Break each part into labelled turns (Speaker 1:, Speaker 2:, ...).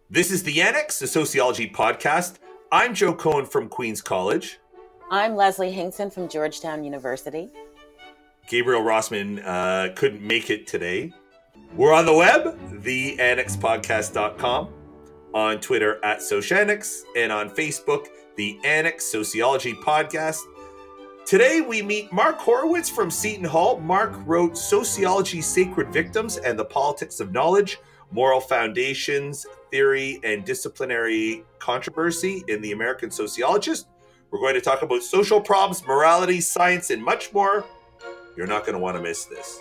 Speaker 1: This is the Annex, a sociology podcast. I'm Joe Cohen from Queen's College.
Speaker 2: I'm Leslie Hinkson from Georgetown University.
Speaker 1: Gabriel Rossman couldn't make it today. We're on the web, theannexpodcast.com, on Twitter at Sociannex, and on Facebook, the Annex Sociology Podcast. Today we meet Mark Horowitz from Seton Hall. Mark wrote Sociology, Sacred Victims, and the Politics of Knowledge, Moral Foundations, Theory, and Disciplinary Controversy in the American Sociologist. We're going to talk about social problems, morality, science, and much more. You're not going to want to miss this.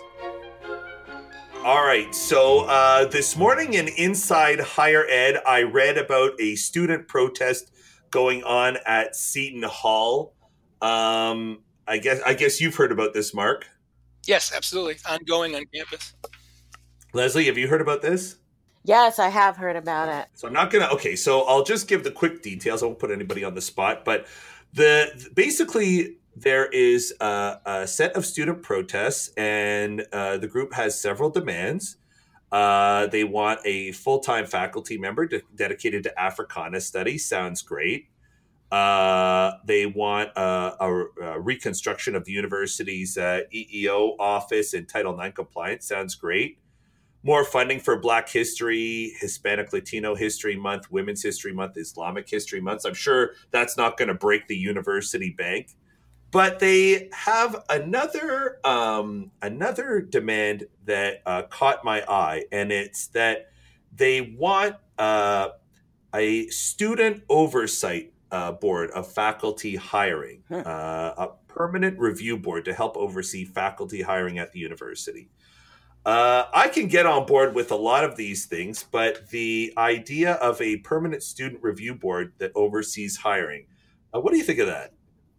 Speaker 1: All right, so this morning in Inside Higher Ed, I read about a student protest going on at Seton Hall. I guess you've heard about this, Mark.
Speaker 3: Yes, absolutely. Ongoing on campus.
Speaker 1: Leslie, have you heard about this?
Speaker 2: Yes, I have heard about it.
Speaker 1: So I'm not going to, okay, so I'll just give the quick details. I won't put anybody on the spot, but basically there is a set of student protests, and the group has several demands. They want a full-time faculty member dedicated to Africana studies. Sounds great. They want a reconstruction of the university's EEO office and Title IX compliance. Sounds great. More funding for Black History, Hispanic Latino History Month, Women's History Month, Islamic History Month. I'm sure that's not going to break the university bank. But they have another demand that caught my eye, and it's that they want a student oversight board of faculty hiring, a permanent review board to help oversee faculty hiring at the university. I can get on board with a lot of these things, but the idea of a permanent student review board that oversees hiring, what do you think of that?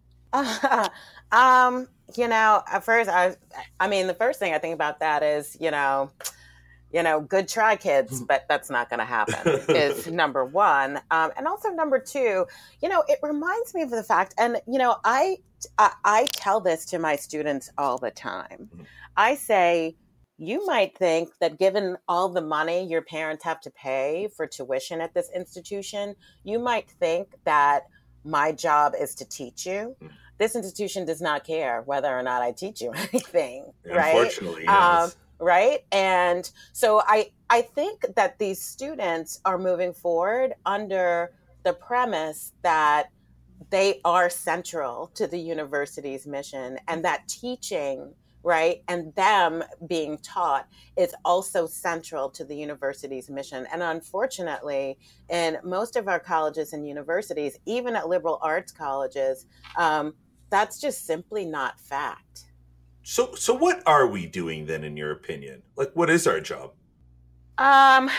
Speaker 2: At first, the first thing I think about that is, good try, kids, but that's not going to happen is number one. And also number two, it reminds me of the fact, and, I tell this to my students all the time. Mm-hmm. I say, you might think that given all the money your parents have to pay for tuition at this institution, you might think that my job is to teach you. This institution does not care whether or not I teach you anything, right?
Speaker 1: Unfortunately, yes.
Speaker 2: Right? And so I think that these students are moving forward under the premise that they are central to the university's mission, and that teaching, right, and them being taught is also central to the university's mission. And unfortunately, in most of our colleges and universities, even at liberal arts colleges, that's just simply not fact.
Speaker 1: So what are we doing then, in your opinion? Like, what is our job?
Speaker 2: I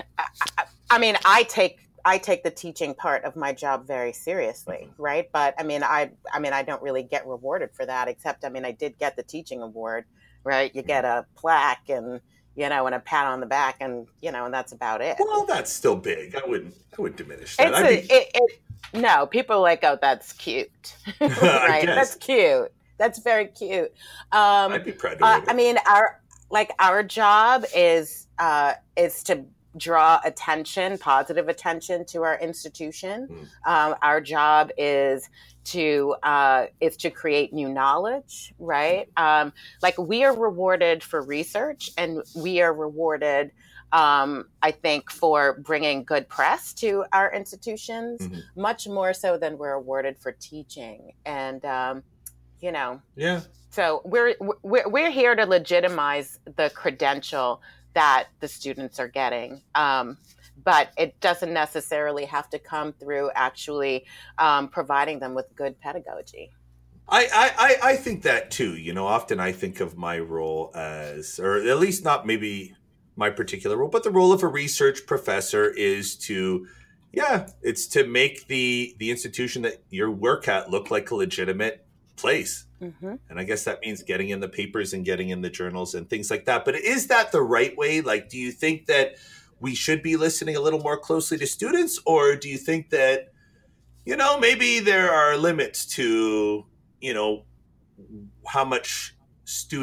Speaker 2: take the teaching part of my job very seriously, right? But I don't really get rewarded for that, except I did get the teaching award, right? You get a plaque and and a pat on the back, and and that's about it.
Speaker 1: Well, that's still big. I wouldn't diminish that.
Speaker 2: No, people are like, oh, that's cute, right? That's cute. That's very cute.
Speaker 1: I'd be proud of it.
Speaker 2: Our job is to draw attention, positive attention to our institution. Our job is to create new knowledge, right? We are rewarded for research, and we are rewarded, I think, for bringing good press to our institutions, much more so than we're awarded for teaching. And
Speaker 1: yeah.
Speaker 2: So we're here to legitimize the credential that the students are getting. But it doesn't necessarily have to come through actually providing them with good pedagogy.
Speaker 1: I think that too. Often I think of my role as, or at least not maybe my particular role, but the role of a research professor is it's to make the institution that you work at look like a legitimate place. Mm-hmm. And I guess that means getting in the papers and getting in the journals and things like that. But is that the right way? Like, do you think that we should be listening a little more closely to students? Or do you think that, maybe there are limits to, how much student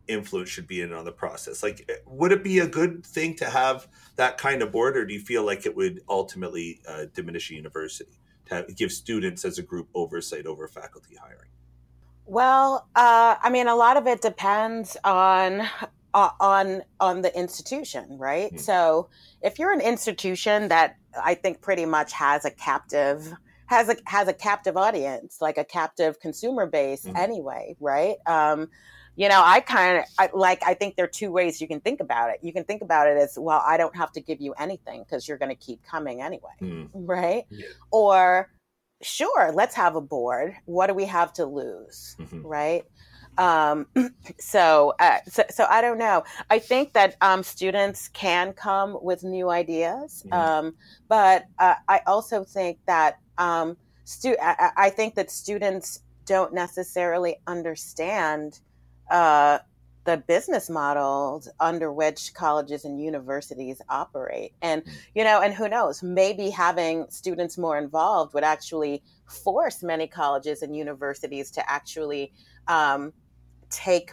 Speaker 1: influence should be in on the process? Like, would it be a good thing to have that kind of board, or do you feel like it would ultimately diminish a university to give students as a group oversight over faculty hiring?
Speaker 2: Well, I mean, a lot of it depends on the institution, right?
Speaker 1: Hmm.
Speaker 2: So if you're an institution that I think pretty much has a captive audience, like a captive consumer base anyway, right? I think there are two ways you can think about it. You can think about it as, well, I don't have to give you anything because you're going to keep coming anyway, right?
Speaker 1: Yeah.
Speaker 2: Or, sure, let's have a board. What do we have to lose, right? So I don't know. I think that students can come with new ideas, but I also think that I think that students don't necessarily understand the business models under which colleges and universities operate. And, and who knows, maybe having students more involved would actually force many colleges and universities to actually take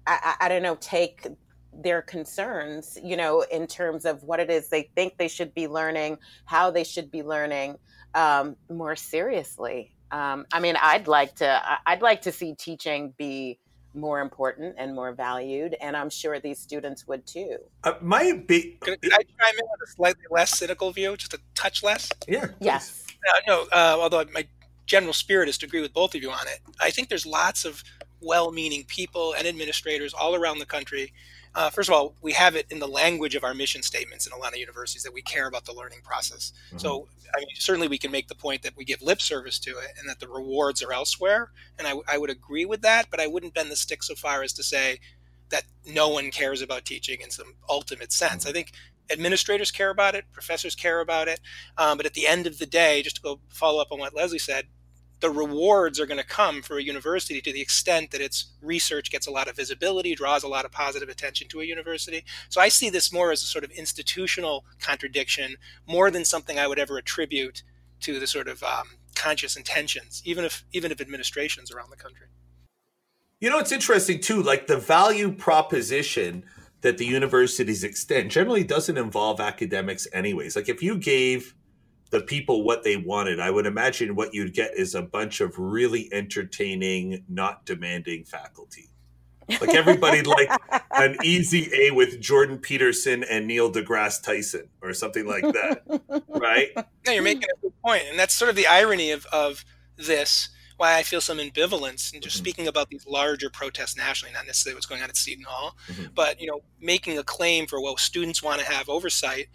Speaker 2: their concerns, in terms of what it is they think they should be learning, how they should be learning, more seriously. I mean, I'd like to see teaching be more important and more valued, and I'm sure these students would too.
Speaker 3: Could I chime in with a slightly less cynical view, just a touch less?
Speaker 1: Yeah. Please.
Speaker 2: Yes.
Speaker 3: Although my general spirit is to agree with both of you on it. I think there's lots of well-meaning people and administrators all around the country. First of all, we have it in the language of our mission statements in a lot of universities that we care about the learning process. So, I mean, certainly we can make the point that we give lip service to it and that the rewards are elsewhere. And I would agree with that, but I wouldn't bend the stick so far as to say that no one cares about teaching in some ultimate sense. I think administrators care about it, professors care about it. But at the end of the day, just to go follow up on what Leslie said, the rewards are going to come for a university to the extent that its research gets a lot of visibility, draws a lot of positive attention to a university. So I see this more as a sort of institutional contradiction, more than something I would ever attribute to the sort of conscious intentions, even if administrations around the country.
Speaker 1: It's interesting too, like the value proposition that the universities extend generally doesn't involve academics anyways. Like if you gave the people what they wanted, I would imagine what you'd get is a bunch of really entertaining, not demanding faculty. Like everybody liked an easy A with Jordan Peterson and Neil deGrasse Tyson or something like that, right?
Speaker 3: No, you're making a good point. And that's sort of the irony of this, why I feel some ambivalence in just speaking about these larger protests nationally, not necessarily what's going on at Seton Hall, but, making a claim for, well, students want to have oversight.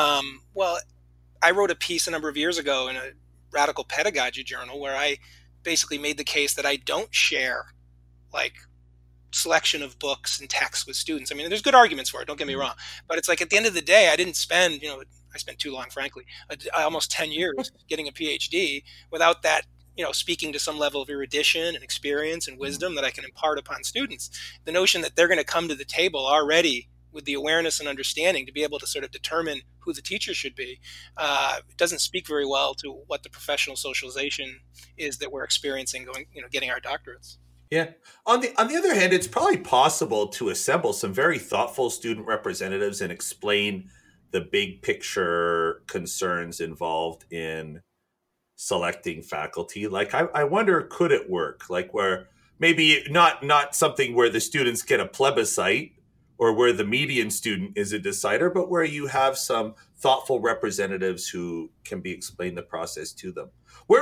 Speaker 3: I wrote a piece a number of years ago in a radical pedagogy journal where I basically made the case that I don't share like selection of books and texts with students. I mean, there's good arguments for it, don't get me wrong, but it's like at the end of the day, I didn't spend, I spent too long, frankly, almost 10 years getting a PhD without that, speaking to some level of erudition and experience and wisdom that I can impart upon students. The notion that they're going to come to the table already with the awareness and understanding to be able to sort of determine who the teacher should be, doesn't speak very well to what the professional socialization is that we're experiencing getting our doctorates.
Speaker 1: Yeah. On the other hand, it's probably possible to assemble some very thoughtful student representatives and explain the big picture concerns involved in selecting faculty. Like, I wonder, could it work? Like where maybe not something where the students get a plebiscite, or where the median student is a decider, but where you have some thoughtful representatives who can be explained the process to them. Where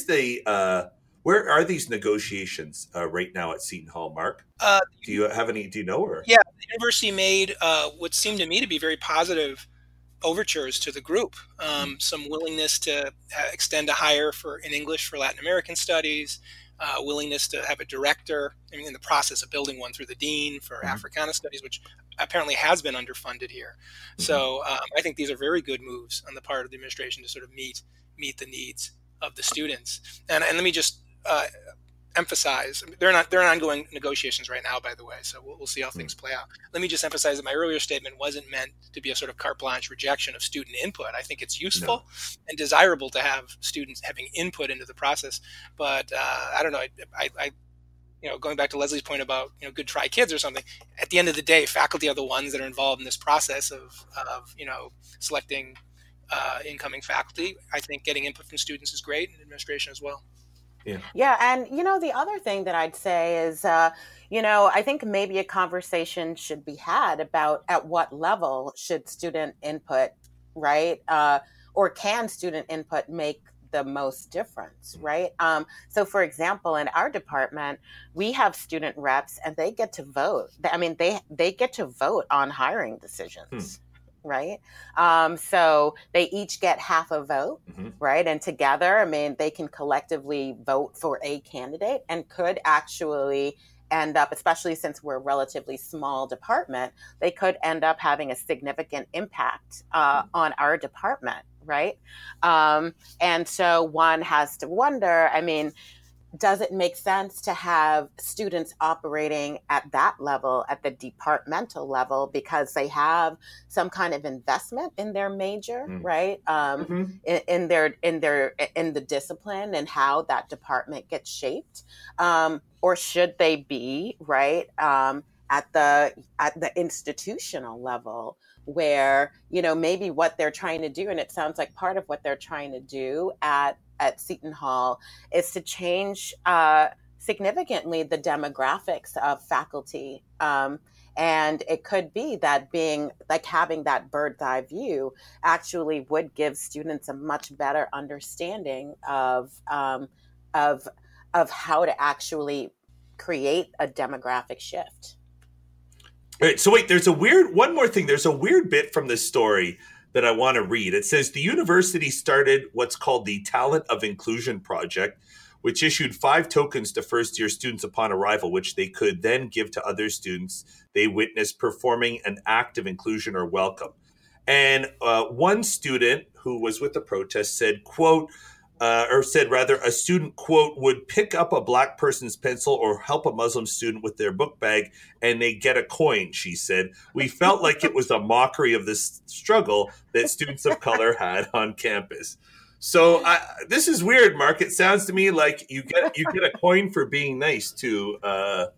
Speaker 1: are these negotiations right now at Seton Hall, Mark? Do you know? Or?
Speaker 3: Yeah, the university made what seemed to me to be very positive overtures to the group. Some willingness to extend a hire in English for Latin American studies, willingness to have a director, in the process of building one through the dean for Africana studies, which apparently has been underfunded here. So I think these are very good moves on the part of the administration to sort of meet the needs of the students. And let me just emphasize, they're in ongoing negotiations right now, by the way, so we'll see how things play out. Let me just emphasize that my earlier statement wasn't meant to be a sort of carte blanche rejection of student input. I think it's useful and desirable to have students having input into the process, but I don't know, going back to Leslie's point about, good try kids or something, at the end of the day, faculty are the ones that are involved in this process of selecting incoming faculty. I think getting input from students is great, and administration as well.
Speaker 2: Yeah. And, the other thing that I'd say is, I think maybe a conversation should be had about at what level should student input, right? Or can student input make the most difference, right? So for example, in our department, we have student reps and they get to vote. I mean, they get to vote on hiring decisions. Right. So they each get half a vote, right? And together, I mean, they can collectively vote for a candidate and could actually end up, especially since we're a relatively small department, they could end up having a significant impact on our department, right? And so one has to wonder, I mean, does it make sense to have students operating at that level, at the departmental level, because they have some kind of investment in their major, right? In the discipline and how that department gets shaped, or should they be right at the institutional level, where maybe what they're trying to do, and it sounds like part of what they're trying to do at Seton Hall is to change significantly the demographics of faculty. And it could be that having that bird's eye view actually would give students a much better understanding of how to actually create a demographic shift.
Speaker 1: All right, so wait, there's one more thing. There's a weird bit from this story that I want to read. It says the university started what's called the Talent of Inclusion Project, which issued 5 tokens to first-year students upon arrival, which they could then give to other students they witnessed performing an act of inclusion or welcome. And one student who was with the protest said, quote, a student, quote, would pick up a black person's pencil or help a Muslim student with their book bag and they get a coin, she said. We felt like it was a mockery of this struggle that students of color had on campus. So this is weird, Mark. It sounds to me like you get a coin for being nice to a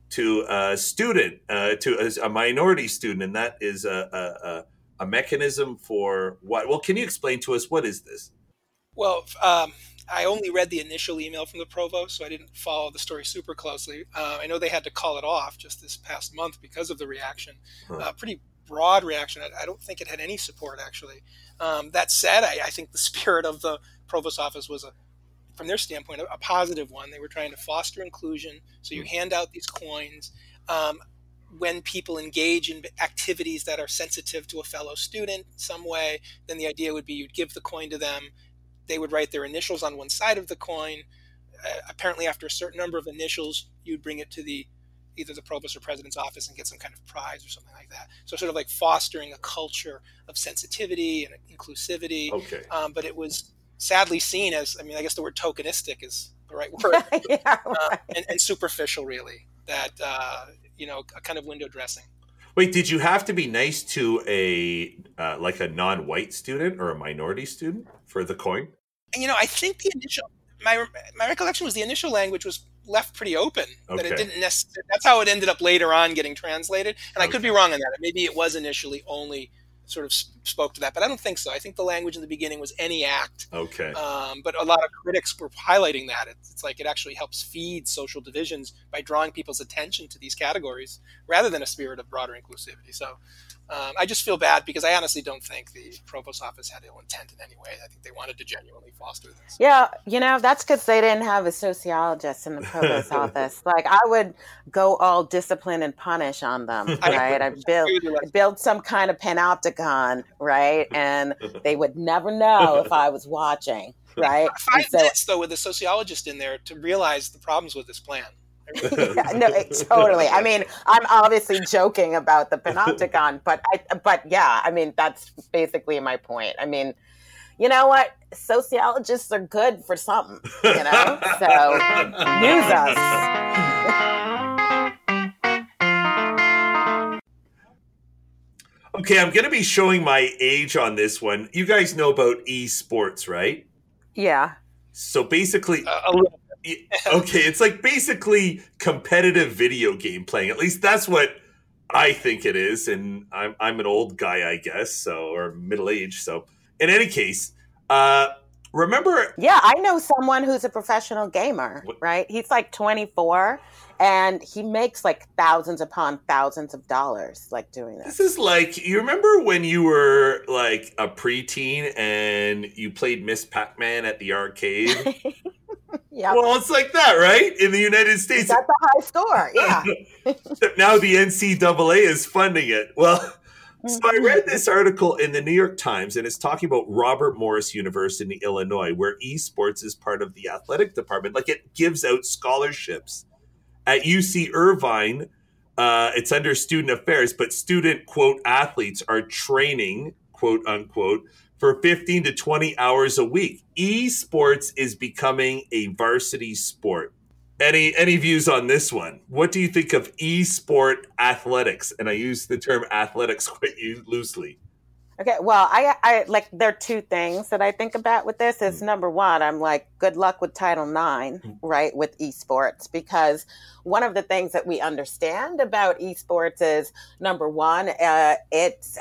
Speaker 1: student, to a minority student, and that is a mechanism for what? Well, can you explain to us what is this?
Speaker 3: Well, I only read the initial email from the provost, so I didn't follow the story super closely. I know they had to call it off just this past month because of the reaction. Pretty broad reaction. I don't think it had any support, actually. That said, I think the spirit of the provost's office was, from their standpoint, a positive one. They were trying to foster inclusion, so you hand out these coins. When people engage in activities that are sensitive to a fellow student in some way, then the idea would be you'd give the coin to them. They would write their initials on one side of the coin. Apparently, after a certain number of initials, you'd bring it to either the provost or president's office and get some kind of prize or something like that. So sort of like fostering a culture of sensitivity and inclusivity.
Speaker 1: Okay.
Speaker 3: But it was sadly seen as, I guess the word tokenistic is the right word,
Speaker 2: Yeah, right.
Speaker 3: and superficial, really, that, a kind of window dressing.
Speaker 1: Wait, did you have to be nice to a non-white student or a minority student for the coin?
Speaker 3: I think the initial, my recollection was the initial language was left pretty open, that it didn't necessarily, that's how it ended up later on getting translated. And I could be wrong on that. Maybe it was initially only sort of spoke to that, but I don't think so. I think the language in the beginning was any act.
Speaker 1: Okay.
Speaker 3: But a lot of critics were highlighting that. It's like it actually helps feed social divisions by drawing people's attention to these categories rather than a spirit of broader inclusivity. So I just feel bad because I honestly don't think the provost's office had ill intent in any way. I think they wanted to genuinely foster this.
Speaker 2: Yeah, that's because they didn't have a sociologist in the provost's office. Like, I would go all discipline and punish on them, right? I'd build some kind of panopticon, right? And they would never know if I was watching, right?
Speaker 3: 5 minutes, though, with a sociologist in there to realize the problems with this plan.
Speaker 2: Totally. I'm obviously joking about the panopticon, but yeah, that's basically my point. You know what? Sociologists are good for something, so use us.
Speaker 1: Okay, I'm going to be showing my age on this one. You guys know about esports, right?
Speaker 2: Yeah.
Speaker 1: So basically,
Speaker 3: a little bit.
Speaker 1: Okay, it's like basically competitive video game playing. At least that's what I think it is, and I'm an old guy, I guess, so, or middle aged. So, in any case, uh, remember?
Speaker 2: Yeah, I know someone who's a professional gamer, right? He's like 24 and he makes like thousands upon thousands of dollars like doing this.
Speaker 1: This is like, you remember when you were like a preteen and you played Miss Pac-Man at the arcade?
Speaker 2: Yeah.
Speaker 1: Well, it's like that, right? In the United States.
Speaker 2: That's a high score, yeah.
Speaker 1: Now the NCAA is funding it. Well, so I read this article in the New York Times, and it's talking about Robert Morris University, Illinois, where esports is part of the athletic department. Like, it gives out scholarships. At UC Irvine, it's under student affairs, but student, quote, athletes are training, quote, unquote, for 15 to 20 hours a week. Esports is becoming a varsity sport. Any views on this one? What do you think of esport athletics? And I use the term athletics quite loosely.
Speaker 2: Okay, well, I like, there are two things that I think about with this. Is number one, I'm like, good luck with Title IX, right, with esports, because one of the things that we understand about esports is, number one, it's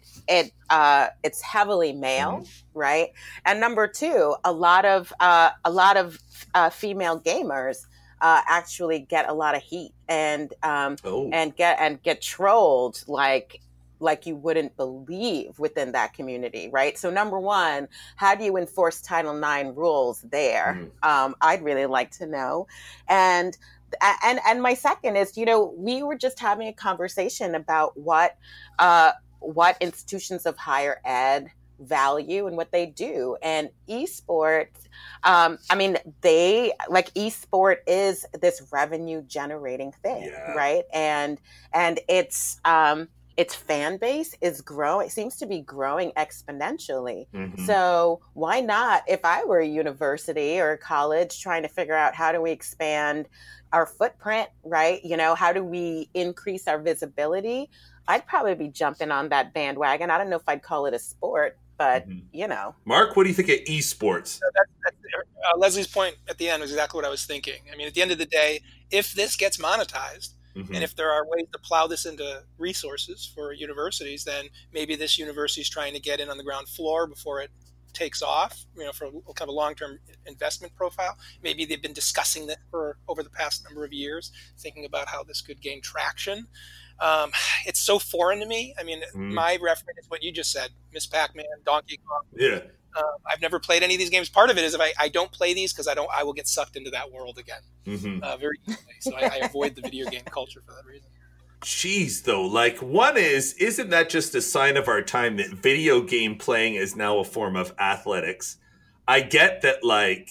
Speaker 2: heavily male, right, and number two, a lot of female gamers actually get a lot of heat and get trolled like you wouldn't believe within that community, right? So number one, how do you enforce Title IX rules there? I'd really like to know. And my second is, we were just having a conversation about what institutions of higher ed value and what they do. And esports, esport is this revenue generating thing, right? And its fan base is growing. It seems to be growing exponentially. So why not, if I were a university or a college trying to figure out how do we expand our footprint, right? How do we increase our visibility? I'd probably be jumping on that bandwagon. I don't know if I'd call it a sport, but
Speaker 1: Mark, what do you think of esports?
Speaker 3: Leslie's point at the end was exactly what I was thinking. I mean, at the end of the day, if this gets monetized, and if there are ways to plow this into resources for universities, then maybe this university is trying to get in on the ground floor before it takes off, for kind of a long-term investment profile. Maybe they've been discussing this for over the past number of years, thinking about how this could gain traction. It's so foreign to me. I mean, my reference is what you just said, Miss Pac-Man, Donkey Kong.
Speaker 1: Yeah.
Speaker 3: I've never played any of these games. Part of it is if I don't play these because I will get sucked into that world again very easily. So I avoid the video game culture for that reason.
Speaker 1: Jeez, though, like, isn't that just a sign of our time that video game playing is now a form of athletics? I get that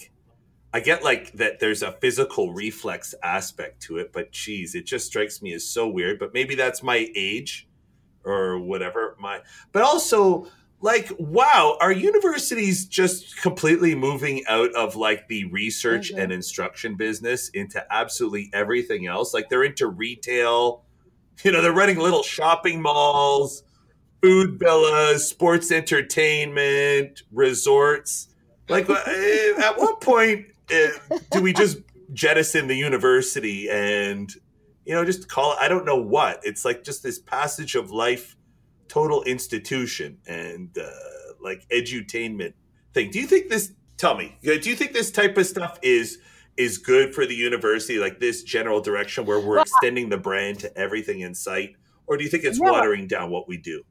Speaker 1: there's a physical reflex aspect to it, but geez, it just strikes me as so weird. But maybe that's my age or whatever. But also, like, wow, are universities just completely moving out of like the research and instruction business into absolutely everything else? Like, they're into retail, they're running little shopping malls, food villas, sports entertainment, resorts. Like, at what point do we just jettison the university and, just call it, I don't know what. It's like just this passage of life, total institution and like edutainment thing. Do you think this type of stuff is good for the university, like this general direction where we're extending the brand to everything in sight? Or do you think it's watering down what we do?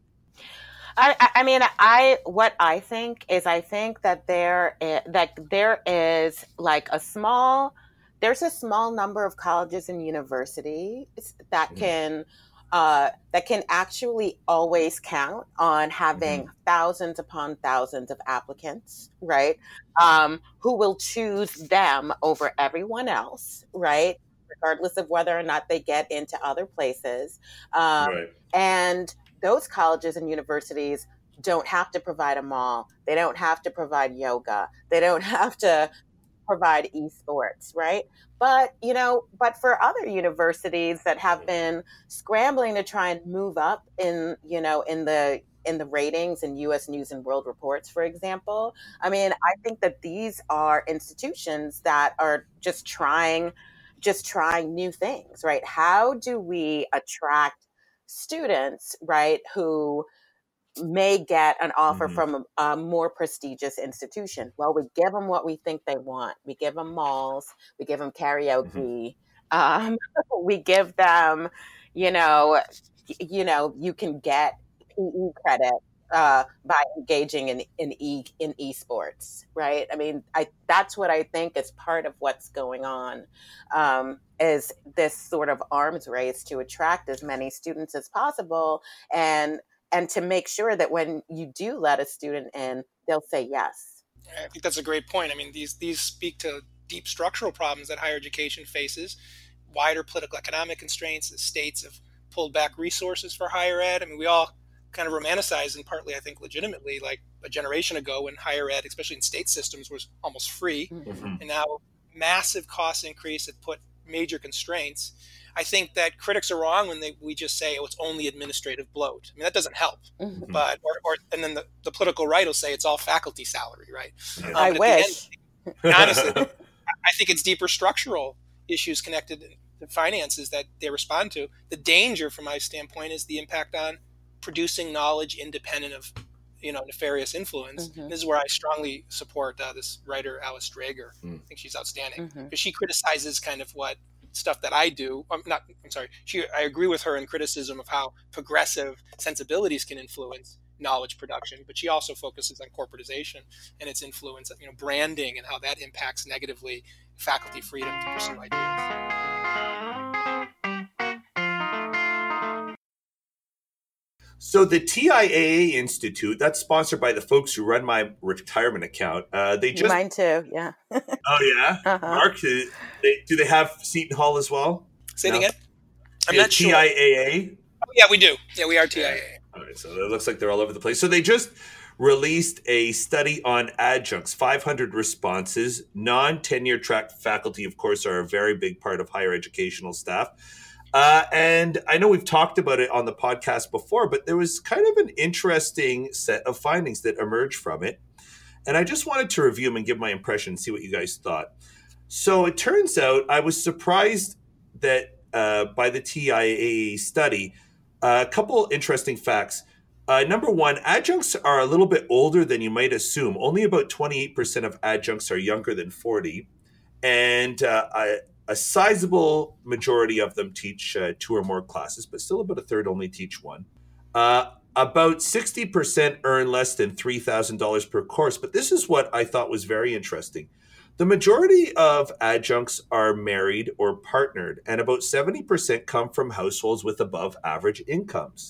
Speaker 2: What I think that there is like there's a small number of colleges and universities that can actually always count on having thousands upon thousands of applicants, right? Who will choose them over everyone else, right? Regardless of whether or not they get into other places. And those colleges and universities don't have to provide a mall. They don't have to provide yoga. They don't have to provide esports, right? But for other universities that have been scrambling to try and move up in in the ratings in U.S. News and World Reports, for example. I mean, I think that these are institutions that are just trying new things, right? How do we attract students, right, who may get an offer from a more prestigious institution? Well, we give them what we think they want. We give them malls. We give them karaoke. We give them, you know, you can get PE credit by engaging in esports, right? I mean, that's what I think is part of what's going on, is this sort of arms race to attract as many students as possible, and to make sure that when you do let a student in, they'll say yes.
Speaker 3: I think that's a great point. I mean, these speak to deep structural problems that higher education faces, wider political economic constraints. The states have pulled back resources for higher ed. I mean, we all kind of romanticize, and partly I think legitimately, like a generation ago when higher ed, especially in state systems, was almost free. And now massive cost increase that put major constraints. I think that critics are wrong when we just say, oh, it's only administrative bloat. I mean, that doesn't help. But and then the political right will say it's all faculty salary, right?
Speaker 2: I wish.
Speaker 3: Honestly, I think it's deeper structural issues connected to finances that they respond to. The danger, from my standpoint, is the impact on producing knowledge independent of, nefarious influence. This is where I strongly support this writer, Alice Drager. I think she's outstanding because she criticizes kind of what stuff that I do. I agree with her in criticism of how progressive sensibilities can influence knowledge production, but she also focuses on corporatization and its influence, branding, and how that impacts negatively faculty freedom to pursue ideas.
Speaker 1: So the TIAA Institute, that's sponsored by the folks who run my retirement account. They just
Speaker 2: mine too, yeah.
Speaker 1: Oh yeah, Mark, do they have Seton Hall as well?
Speaker 3: Say it again. I'm not sure.
Speaker 1: TIAA.
Speaker 3: Oh, yeah, we do. Yeah, we are TIAA.
Speaker 1: All right, so it looks like they're all over the place. So they just released a study on adjuncts, 500 responses. Non-tenure track faculty, of course, are a very big part of higher educational staff. And I know we've talked about it on the podcast before, but there was kind of an interesting set of findings that emerged from it. And I just wanted to review them and give my impression and see what you guys thought. So it turns out I was surprised that by the TIAA study, a couple interesting facts. Number one, adjuncts are a little bit older than you might assume. Only about 28% of adjuncts are younger than 40. And a sizable majority of them teach 2 or more classes, but still about a third only teach 1. About 60% earn less than $3,000 per course, but this is what I thought was very interesting. The majority of adjuncts are married or partnered, and about 70% come from households with above average incomes.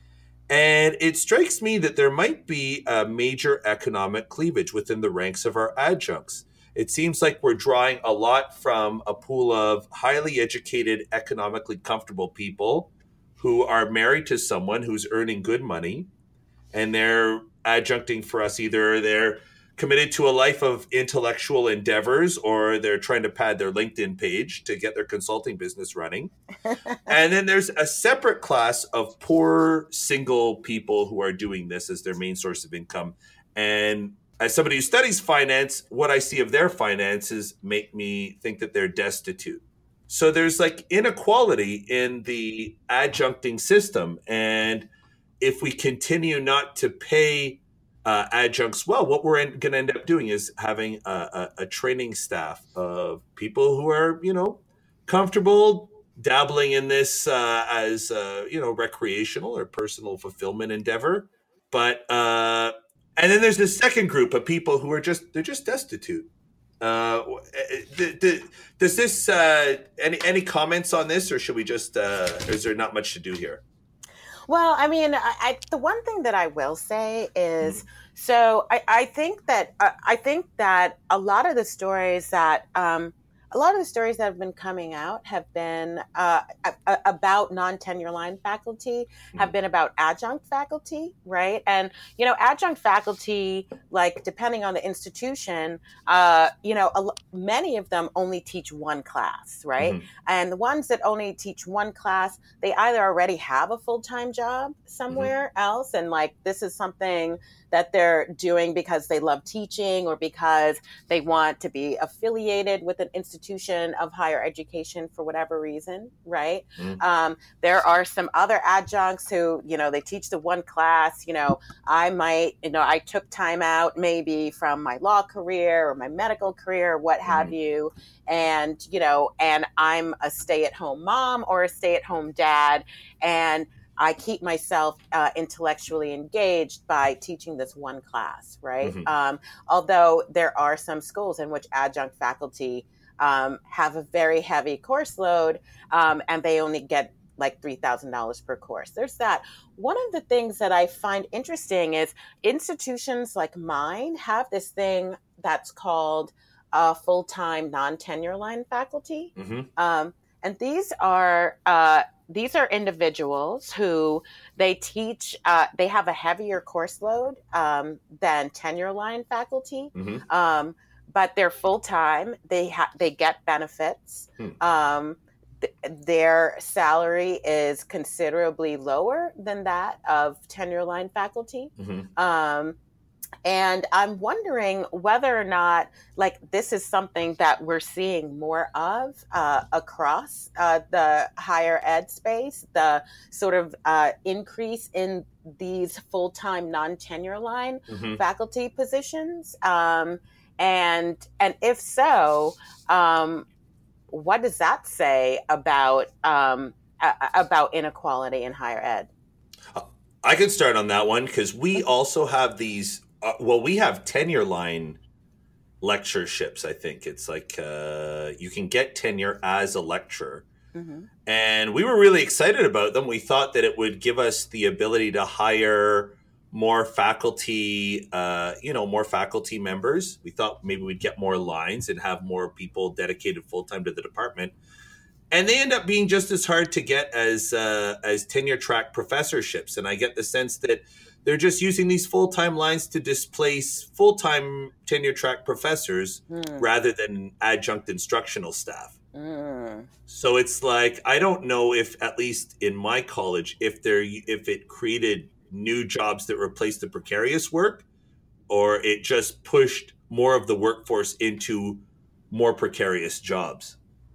Speaker 1: And it strikes me that there might be a major economic cleavage within the ranks of our adjuncts. It seems like we're drawing a lot from a pool of highly educated, economically comfortable people who are married to someone who's earning good money, and they're adjuncting for us. Either they're committed to a life of intellectual endeavors, or they're trying to pad their LinkedIn page to get their consulting business running. And then there's a separate class of poor single people who are doing this as their main source of income. And as somebody who studies finance, what I see of their finances make me think that they're destitute. So there's like inequality in the adjuncting system. And if we continue not to pay adjuncts well, what we're going to end up doing is having a training staff of people who are, comfortable dabbling in this as recreational or personal fulfillment endeavor. But and then there's this second group of people who are just destitute. Does this any comments on this, or should we just is there not much to do here?
Speaker 2: Well, I mean, the one thing that I will say is, so I think that a lot of the stories that a lot of the stories that have been coming out have been about non-tenure line faculty, have been about adjunct faculty, right? And, adjunct faculty, like depending on the institution, many of them only teach one class, right? Mm-hmm. And the ones that only teach one class, they either already have a full-time job somewhere else, and like this is something that they're doing because they love teaching or because they want to be affiliated with an institution of higher education for whatever reason, right? Mm-hmm. There are some other adjuncts who, they teach the one class. I took time out maybe from my law career or my medical career or what have you. And, and I'm a stay-at-home mom or a stay-at-home dad. And I keep myself intellectually engaged by teaching this one class, right? Mm-hmm. Although there are some schools in which adjunct faculty have a very heavy course load, and they only get like $3,000 per course. There's that. One of the things that I find interesting is institutions like mine have this thing that's called full-time non-tenure line faculty. Mm-hmm. And these are individuals who they teach, they have a heavier course load than tenure line faculty, but they're full-time. They get benefits. Their salary is considerably lower than that of tenure line faculty. And I'm wondering whether or not, like, this is something that we're seeing more of across the higher ed space, the sort of increase in these full-time non-tenure line faculty positions. And if so, what does that say about inequality in higher ed?
Speaker 1: I can start on that one because we also have these. We have tenure line lectureships. I think it's like you can get tenure as a lecturer. And we were really excited about them. We thought that it would give us the ability to hire more faculty, more faculty members. We thought maybe we'd get more lines and have more people dedicated full-time to the department. And they end up being just as hard to get as tenure track professorships. And I get the sense that they're just using these full-time lines to displace full-time tenure track professors rather than adjunct instructional staff. So it's like, I don't know if, at least in my college, if it created new jobs that replaced the precarious work, or it just pushed more of the workforce into more precarious jobs.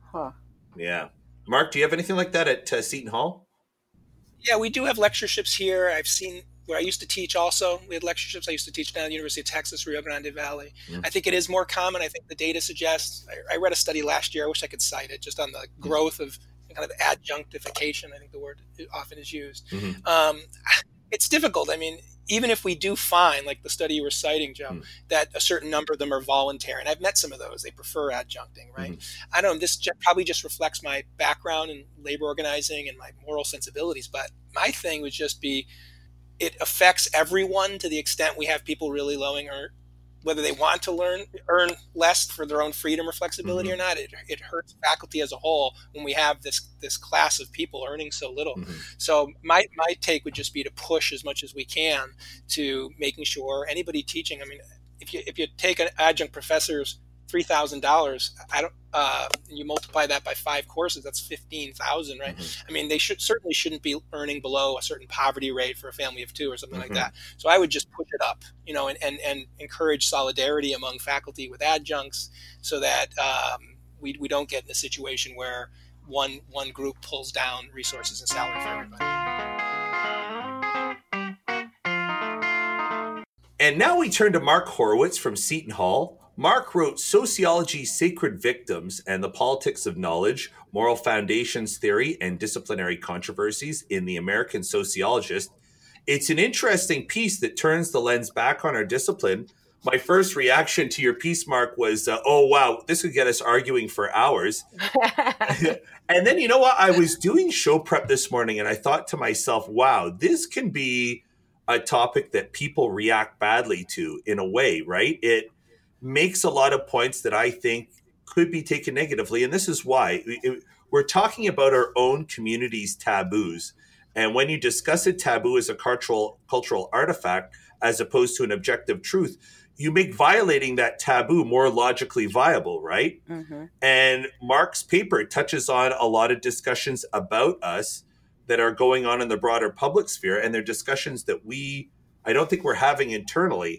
Speaker 1: Yeah. Mark, do you have anything like that at Seton Hall?
Speaker 3: Yeah, we do have lectureships here. I've seen where I used to teach also. We had lectureships. I used to teach down at the University of Texas, Rio Grande Valley. I think it is more common. I think the data suggests, I read a study last year, I wish I could cite it, just on the growth of kind of adjunctification, I think the word often is used. It's difficult. I mean, even if we do find, like the study you were citing, Joe, that a certain number of them are voluntary, and I've met some of those, they prefer adjuncting, right? I don't know, this probably just reflects my background in labor organizing and my moral sensibilities, but my thing would just be, it affects everyone to the extent we have people really lowering, or whether they want to earn less for their own freedom or flexibility or not. It hurts faculty as a whole when we have this class of people earning so little. So my take would just be to push as much as we can to making sure anybody teaching. I mean, if you take an adjunct professor's $3,000, and you multiply that by 5 courses, that's $15,000, right? I mean, they certainly shouldn't be earning below a certain poverty rate for a family of 2 or something like that. So I would just push it up, and encourage solidarity among faculty with adjuncts, so that we don't get in a situation where one group pulls down resources and salary for everybody.
Speaker 1: And now we turn to Mark Horowitz from Seton Hall. Mark wrote Sociology, Sacred Victims, and the Politics of Knowledge, Moral Foundations Theory, and Disciplinary Controversies in The American Sociologist. It's an interesting piece that turns the lens back on our discipline. My first reaction to your piece, Mark, was, oh, wow, this could get us arguing for hours. And then, you know what? I was doing show prep this morning, and I thought to myself, wow, this can be a topic that people react badly to in a way, right? It makes a lot of points that I think could be taken negatively. And this is why. We're talking about our own community's taboos. And when you discuss a taboo as a cultural artifact, as opposed to an objective truth, you make violating that taboo more logically viable, right? Mm-hmm. And Mark's paper touches on a lot of discussions about us that are going on in the broader public sphere, and they're discussions that I don't think we're having internally.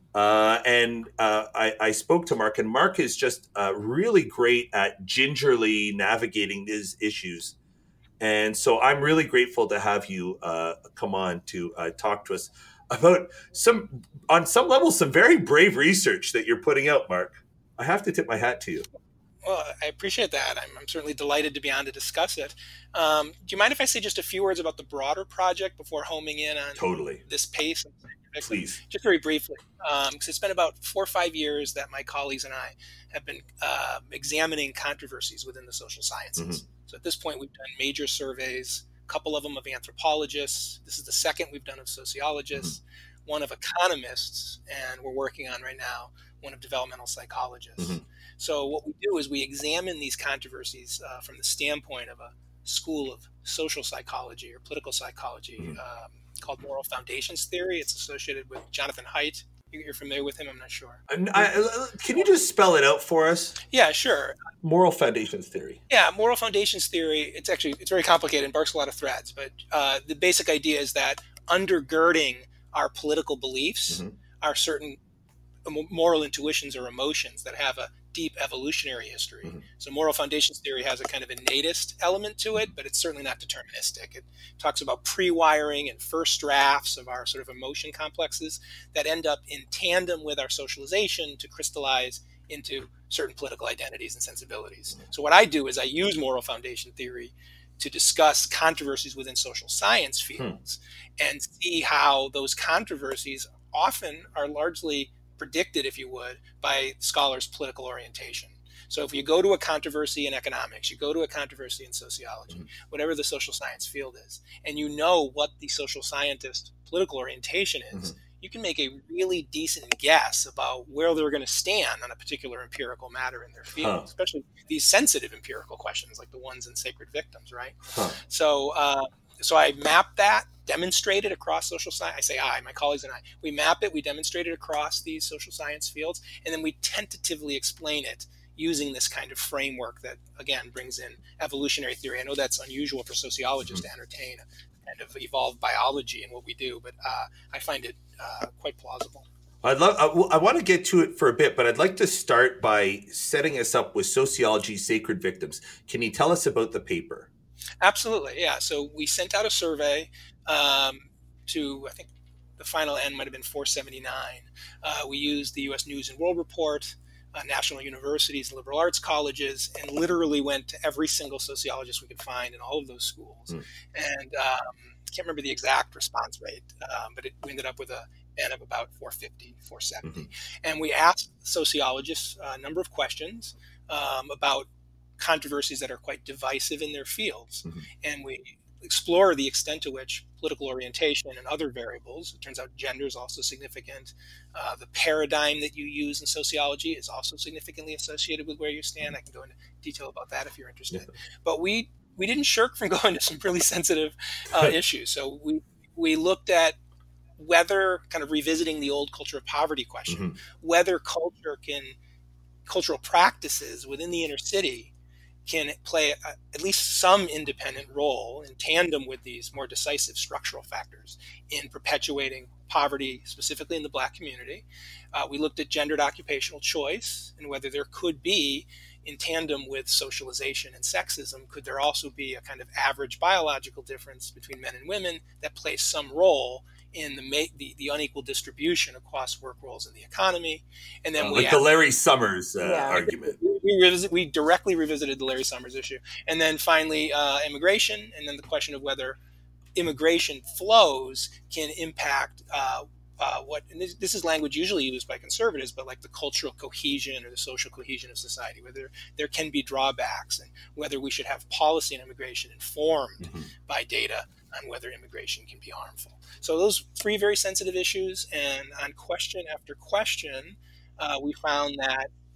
Speaker 1: I spoke to Mark, and Mark is just really great at gingerly navigating these issues. And so I'm really grateful to have you come on to talk to us about on some level, some very brave research that you're putting out, Mark. I have to tip my hat to you.
Speaker 3: Well, I appreciate that. I'm certainly delighted to be on to discuss it. Do you mind if I say just a few words about the broader project before homing in on this pace?
Speaker 1: Please.
Speaker 3: Just very briefly, because it's been about 4 or 5 years that my colleagues and I have been examining controversies within the social sciences. Mm-hmm. So at this point, we've done major surveys, a couple of them of anthropologists. This is the second we've done of sociologists, mm-hmm. one of economists, and we're working on right now one of developmental psychologists. Mm-hmm. So what we do is we examine these controversies from the standpoint of a school of social psychology or political psychology mm-hmm. Called moral foundations theory. It's associated with Jonathan Haidt. You're familiar with him? I'm not sure.
Speaker 1: Can you just spell it out for us?
Speaker 3: Yeah, sure.
Speaker 1: Moral foundations theory.
Speaker 3: Yeah, moral foundations theory. It's very complicated and barks a lot of threads. But the basic idea is that undergirding our political beliefs mm-hmm. are certain moral intuitions or emotions that have a deep evolutionary history. Mm-hmm. So moral foundations theory has a kind of innatist element to it, but it's certainly not deterministic. It talks about pre-wiring and first drafts of our sort of emotion complexes that end up in tandem with our socialization to crystallize into certain political identities and sensibilities. Mm-hmm. So what I do is I use moral foundation theory to discuss controversies within social science fields and see how those controversies often are largely predicted, if you would, by scholars' political orientation. So if you go to a controversy in economics, you go to a controversy in sociology, mm-hmm. whatever the social science field is, and you know what the social scientist political orientation is, mm-hmm. you can make a really decent guess about where they're going to stand on a particular empirical matter in their field, especially these sensitive empirical questions like the ones in Sacred Victims, right? So I map that, demonstrate it across social science. I say my colleagues and I, we map it, we demonstrate it across these social science fields, and then we tentatively explain it using this kind of framework that, again, brings in evolutionary theory. I know that's unusual for sociologists to entertain a kind of evolved biology in what we do, but I find it quite plausible.
Speaker 1: I want to get to it for a bit, but I'd like to start by setting us up with Sociology Sacred Victims. Can you tell us about the paper?
Speaker 3: Absolutely, yeah. So we sent out a survey to, I think the final end might have been 479. We used the U.S. News and World Report, national universities, liberal arts colleges, and literally went to every single sociologist we could find in all of those schools. And I can't remember the exact response rate, but we ended up with a N of about 450, 470. And we asked sociologists a number of questions about controversies that are quite divisive in their fields. And we explore the extent to which political orientation and other variables, it turns out gender is also significant. The paradigm that you use in sociology is also significantly associated with where you stand. I can go into detail about that if you're interested. But we didn't shirk from going to some really sensitive issues. So we looked at whether, kind of revisiting the old culture of poverty question, whether cultural practices within the inner city can play at least some independent role in tandem with these more decisive structural factors in perpetuating poverty, specifically in the Black community. We looked at gendered occupational choice and whether there could be, in tandem with socialization and sexism, could there also be a kind of average biological difference between men and women that plays some role in the unequal distribution across work roles in the economy. And then
Speaker 1: the Larry Summers argument.
Speaker 3: We directly revisited the Larry Summers issue. And then finally, immigration, and then the question of whether immigration flows can impact and this is language usually used by conservatives, but like the cultural cohesion or the social cohesion of society, whether there can be drawbacks and whether we should have policy on immigration informed by data on whether immigration can be harmful. So those three very sensitive issues, and on question after question, we found that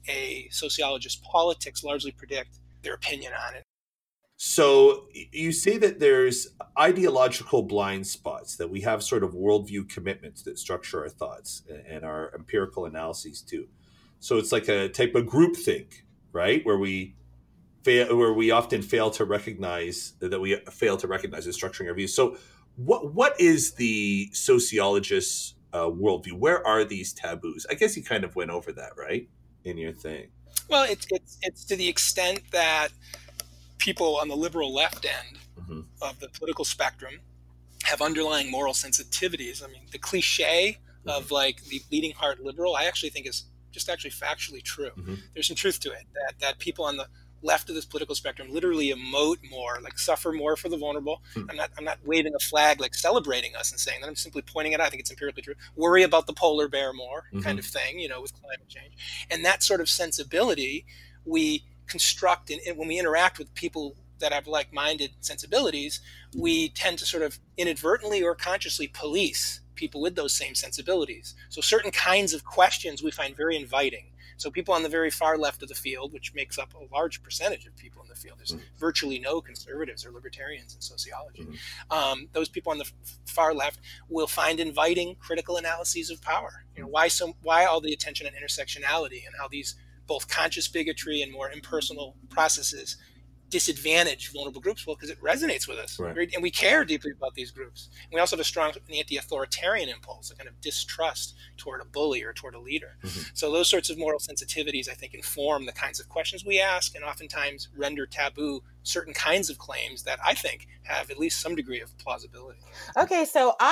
Speaker 3: a sociologist's politics largely predict their opinion on it.
Speaker 1: So you say that there's ideological blind spots, that we have sort of worldview commitments that structure our thoughts and our empirical analyses too. So it's like a type of groupthink, right? Where we often fail to recognize the structuring our views. So what is the sociologist's worldview? Where are these taboos? I guess you kind of went over that, right, in your thing.
Speaker 3: Well, it's to the extent that people on the liberal left end of the political spectrum have underlying moral sensitivities. I mean, the cliche of like the bleeding heart liberal, I actually think is just actually factually true. There's some truth to it, that people on the left of this political spectrum literally emote more, like suffer more for the vulnerable. I'm not waving a flag like celebrating us and saying that. I'm simply pointing it out. I think it's empirically true. Worry about the polar bear more, kind of thing, with climate change. And that sort of sensibility we construct when we interact with people that have like-minded sensibilities, we tend to sort of inadvertently or consciously police people with those same sensibilities. So certain kinds of questions we find very inviting. So people on the very far left of the field, which makes up a large percentage of people in the field, there's virtually no conservatives or libertarians in sociology. Those people on the far left will find inviting critical analyses of power. Why all the attention on intersectionality and how these both conscious bigotry and more impersonal processes disadvantage vulnerable groups? Well, because it resonates with us, right? And we care deeply about these groups. And we also have a strong anti-authoritarian impulse, a kind of distrust toward a bully or toward a leader. So those sorts of moral sensitivities, I think, inform the kinds of questions we ask, and oftentimes render taboo certain kinds of claims that I think have at least some degree of plausibility.
Speaker 2: Okay,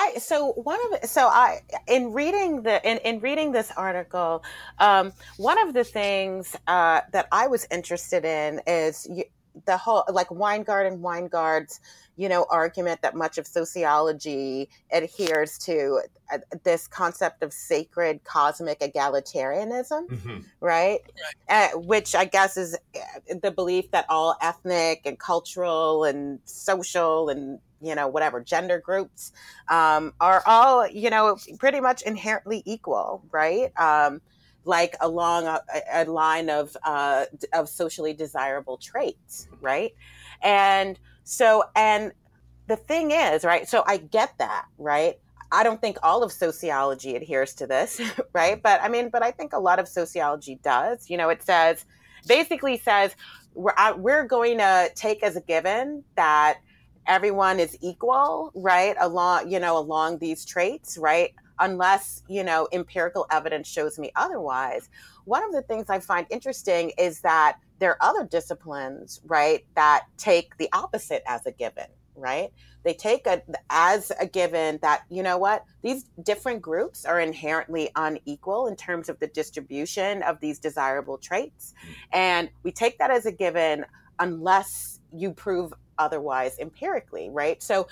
Speaker 2: in reading this article, one of the things that I was interested in is the whole like Weingard's argument that much of sociology adheres to this concept of sacred cosmic egalitarianism, right? Which I guess is the belief that all ethnic and cultural and social and whatever gender groups are all pretty much inherently equal, right? Like along a line of socially desirable traits, right? And the thing is, right? So I get that, right? I don't think all of sociology adheres to this, right? But I think a lot of sociology does. It basically says we're going to take as a given that everyone is equal, right? Along these traits, right? Unless, empirical evidence shows me otherwise. One of the things I find interesting is that there are other disciplines, right, that take the opposite as a given, right? They take as a given that, these different groups are inherently unequal in terms of the distribution of these desirable traits. And we take that as a given unless you prove otherwise empirically, right? So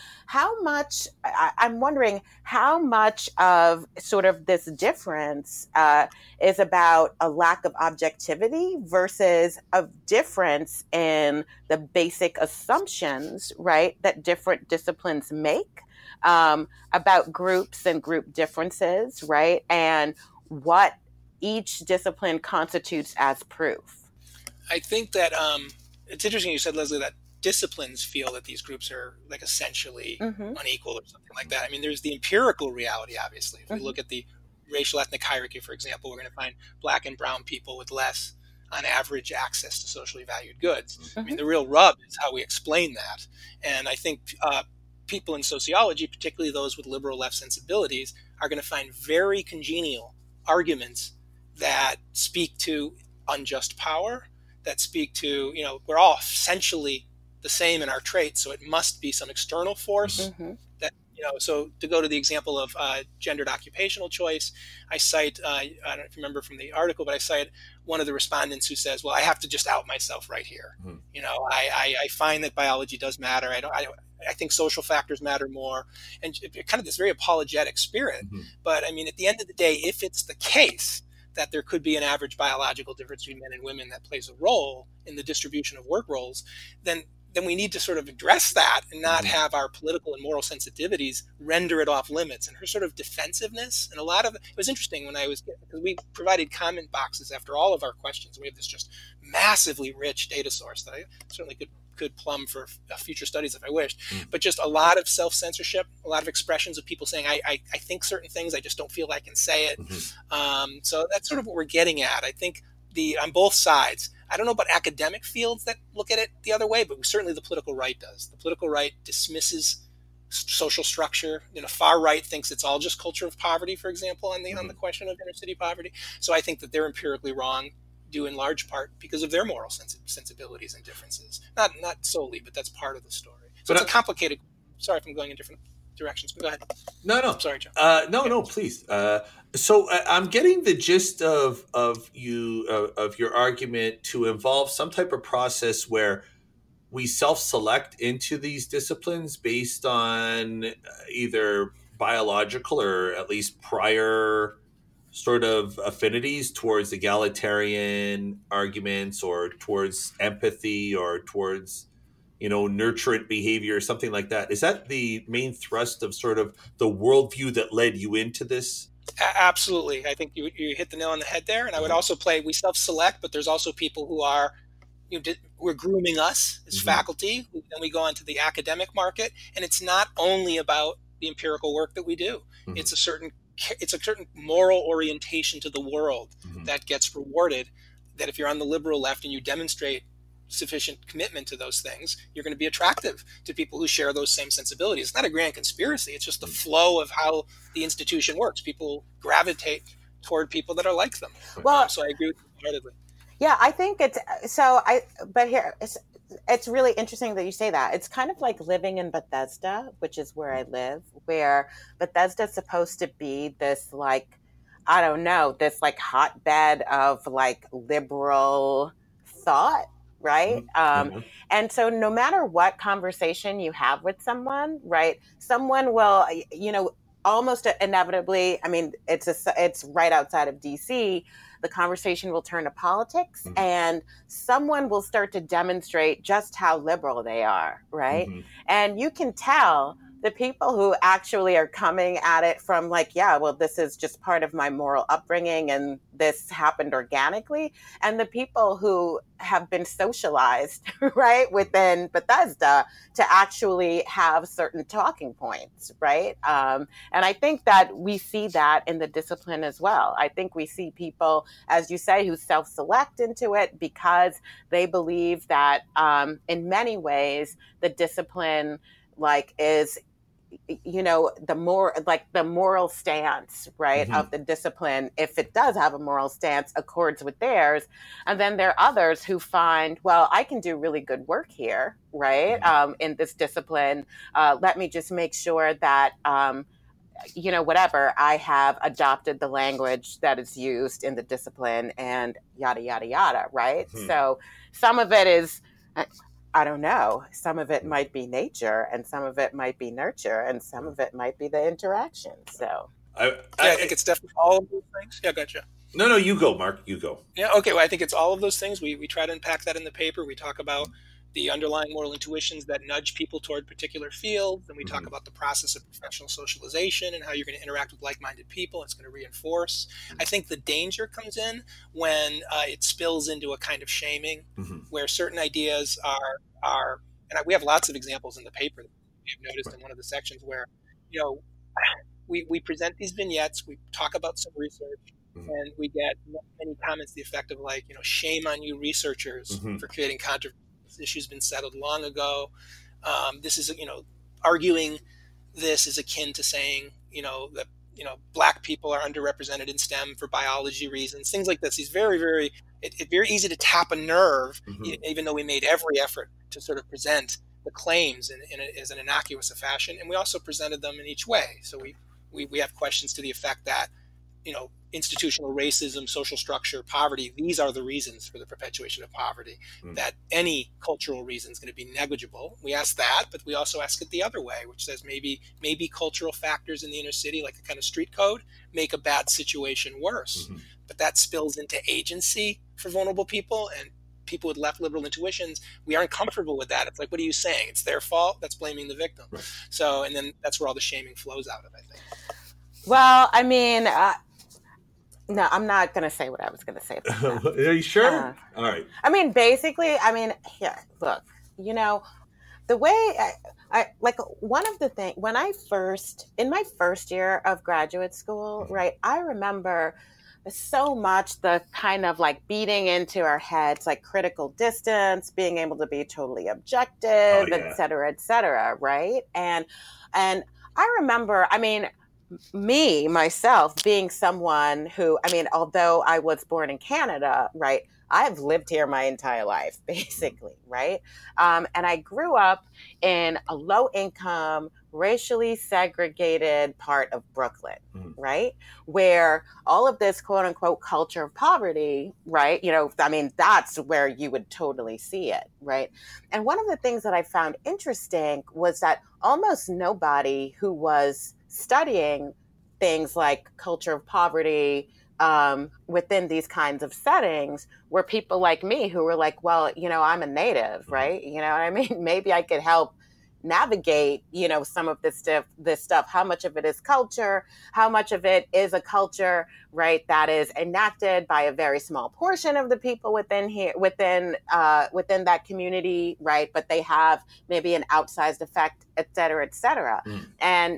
Speaker 2: I'm wondering how much of sort of this difference is about a lack of objectivity versus a difference in the basic assumptions, right, that different disciplines make about groups and group differences, right? And what each discipline constitutes as proof.
Speaker 3: I think that it's interesting you said, Leslie, that disciplines feel that these groups are like essentially unequal or something like that. I mean, there's the empirical reality, obviously. If we look at the racial ethnic hierarchy, for example, we're going to find Black and brown people with less, on average, access to socially valued goods. I mean, the real rub is how we explain that. And I think people in sociology, particularly those with liberal left sensibilities, are going to find very congenial arguments that speak to unjust power, that speak to, we're all essentially the same in our traits, so it must be some external force that, so to go to the example of gendered occupational choice, I cite, I don't know if you remember from the article, but I cite one of the respondents who says, well, I have to just out myself right here. I find that biology does matter. I think social factors matter more, and kind of this very apologetic spirit. But I mean, at the end of the day, if it's the case that there could be an average biological difference between men and women that plays a role in the distribution of work roles, then then we need to sort of address that and not have our political and moral sensitivities render it off limits. And her sort of defensiveness, and a lot of it was interesting when because we provided comment boxes after all of our questions. We have this just massively rich data source that I certainly could plumb for future studies if I wished, but just a lot of self-censorship, a lot of expressions of people saying, I think certain things, I just don't feel I can say it. So that's sort of what we're getting at. I think on both sides, I don't know about academic fields that look at it the other way, but certainly the political right does. The political right dismisses social structure. Far right thinks it's all just culture of poverty, for example, on the question of inner city poverty. So I think that they're empirically wrong, due in large part because of their moral sensibilities and differences. Not solely, but that's part of the story. So it's a complicated. Sorry if I'm going in different directions, but go ahead.
Speaker 1: No.
Speaker 3: Sorry, John.
Speaker 1: No, please. So I'm getting the gist of your argument to involve some type of process where we self-select into these disciplines based on either biological or at least prior sort of affinities towards egalitarian arguments or towards empathy or towards nurturant behavior or something like that. Is that the main thrust of sort of the worldview that led you into this?
Speaker 3: Absolutely. I think you hit the nail on the head there. And I would also we self-select, but there's also people who are, who are grooming us as faculty. Then we go onto the academic market, and it's not only about the empirical work that we do. It's a certain moral orientation to the world that gets rewarded, that if you're on the liberal left and you demonstrate sufficient commitment to those things, you're going to be attractive to people who share those same sensibilities. It's not a grand conspiracy. It's just the flow of how the institution works. People gravitate toward people that are like them.
Speaker 2: Well,
Speaker 3: so I agree with you wholeheartedly.
Speaker 2: Yeah, I think it's really interesting that you say that. It's kind of like living in Bethesda, which is where I live, where Bethesda's supposed to be this this hotbed of liberal thought, right? And so no matter what conversation you have with someone, right, someone will, almost inevitably, I mean, it's right outside of DC, the conversation will turn to politics and someone will start to demonstrate just how liberal they are, right? And you can tell the people who actually are coming at it from this is just part of my moral upbringing and this happened organically. And the people who have been socialized, right, within Bethesda to actually have certain talking points, right? And I think that we see that in the discipline as well. I think we see people, as you say, who self-select into it because they believe that in many ways the discipline is the moral stance, right, of the discipline, if it does have a moral stance, accords with theirs. And then there are others who find, well, I can do really good work here, right, in this discipline. Let me just make sure that, I have adopted the language that is used in the discipline and yada, yada, yada, right? So some of it is... I don't know. Some of it might be nature and some of it might be nurture and some of it might be the interaction. So
Speaker 3: I think it's definitely all of those things. Yeah, gotcha.
Speaker 1: No, you go, Mark. You go.
Speaker 3: Yeah, okay. Well, I think it's all of those things. We try to unpack that in the paper. We talk about the underlying moral intuitions that nudge people toward particular fields. And we talk about the process of professional socialization and how you're going to interact with like-minded people. It's going to reinforce. I think the danger comes in when it spills into a kind of shaming where certain ideas are, and we have lots of examples in the paper that we've noticed in one of the sections where, we present these vignettes, we talk about some research, and we get many comments to the effect of shame on you researchers for creating controversy. This issue's been settled long ago. This is, arguing this is akin to saying, that, Black people are underrepresented in STEM for biology reasons, things like this. It's very, very easy to tap a nerve, even though we made every effort to sort of present the claims as an innocuous a fashion. And we also presented them in each way. So we have questions to the effect that, institutional racism, social structure, poverty, these are the reasons for the perpetuation of poverty, that any cultural reason is going to be negligible. We ask that, but we also ask it the other way, which says maybe cultural factors in the inner city, like a kind of street code, make a bad situation worse. But that spills into agency for vulnerable people, and people with left liberal intuitions, we aren't comfortable with that. It's like, what are you saying? It's their fault. That's blaming the victim.
Speaker 1: Right.
Speaker 3: So, and then that's where all the shaming flows out of, I think.
Speaker 2: Well, I mean, no, I'm not going to say what I was going to say.
Speaker 1: Are you sure? All right.
Speaker 2: I mean, basically, yeah, look, the way I like one of the things when in my first year of graduate school, right, I remember so much the kind of like beating into our heads, like critical distance, being able to be totally objective, et cetera, right? And I remember, myself being someone who, although I was born in Canada, right, I've lived here my entire life, basically, right? And I grew up in a low-income, racially segregated part of Brooklyn, right? Where all of this quote-unquote culture of poverty, right? That's where you would totally see it, right? And one of the things that I found interesting was that almost nobody who was studying things like culture of poverty within these kinds of settings were people like me who were like, well, I'm a native, right? You know what I mean? Maybe I could help navigate, some of this stuff. How much of it is culture? How much of it is a culture, right, that is enacted by a very small portion of the people within that community, right? But they have maybe an outsized effect, et cetera, et cetera. And,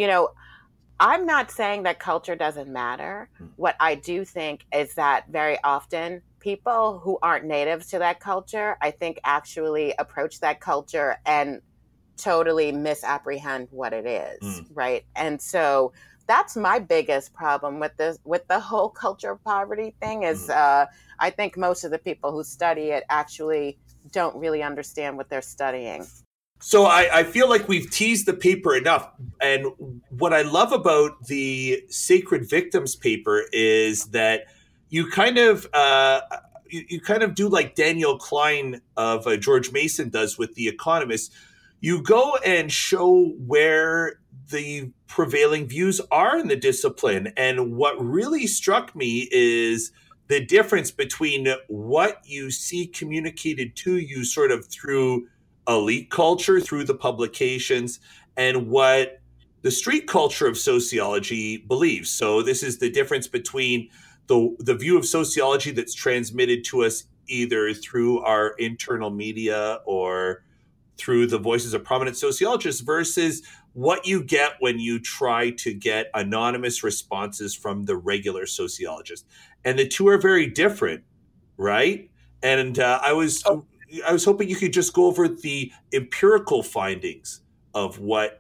Speaker 2: I'm not saying that culture doesn't matter. What I do think is that very often people who aren't native to that culture, I think actually approach that culture and totally misapprehend what it is, right? And so that's my biggest problem with the whole culture of poverty thing is I think most of the people who study it actually don't really understand what they're studying.
Speaker 1: So I feel like we've teased the paper enough. And what I love about the Sacred Victims paper is that you kind of do like Daniel Klein of George Mason does with The Economist. You go and show where the prevailing views are in the discipline. And what really struck me is the difference between what you see communicated to you sort of through elite culture, through the publications, and what the street culture of sociology believes. So this is the difference between the view of sociology that's transmitted to us either through our internal media or through the voices of prominent sociologists versus what you get when you try to get anonymous responses from the regular sociologist. And the two are very different, right? And I was hoping you could just go over the empirical findings of what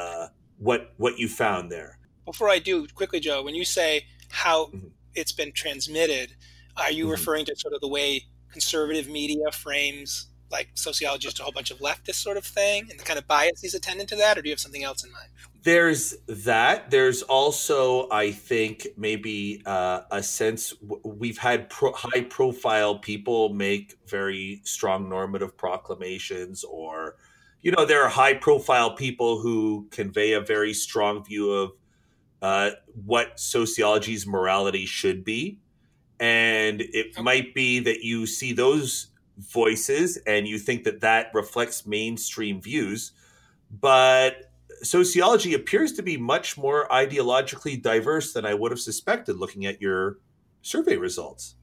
Speaker 1: you found there.
Speaker 3: Before I do, quickly, Joe, when you say how it's been transmitted, are you referring to sort of the way conservative media frames like sociology is a whole bunch of leftist sort of thing and the kind of biases attendant to that, or do you have something else in mind?
Speaker 1: There's that. There's also, I think, maybe a sense we've had high-profile people make very strong normative proclamations, or, there are high-profile people who convey a very strong view of what sociology's morality should be. And it might be that you see those voices and you think that reflects mainstream views, but sociology appears to be much more ideologically diverse than I would have suspected looking at your survey results.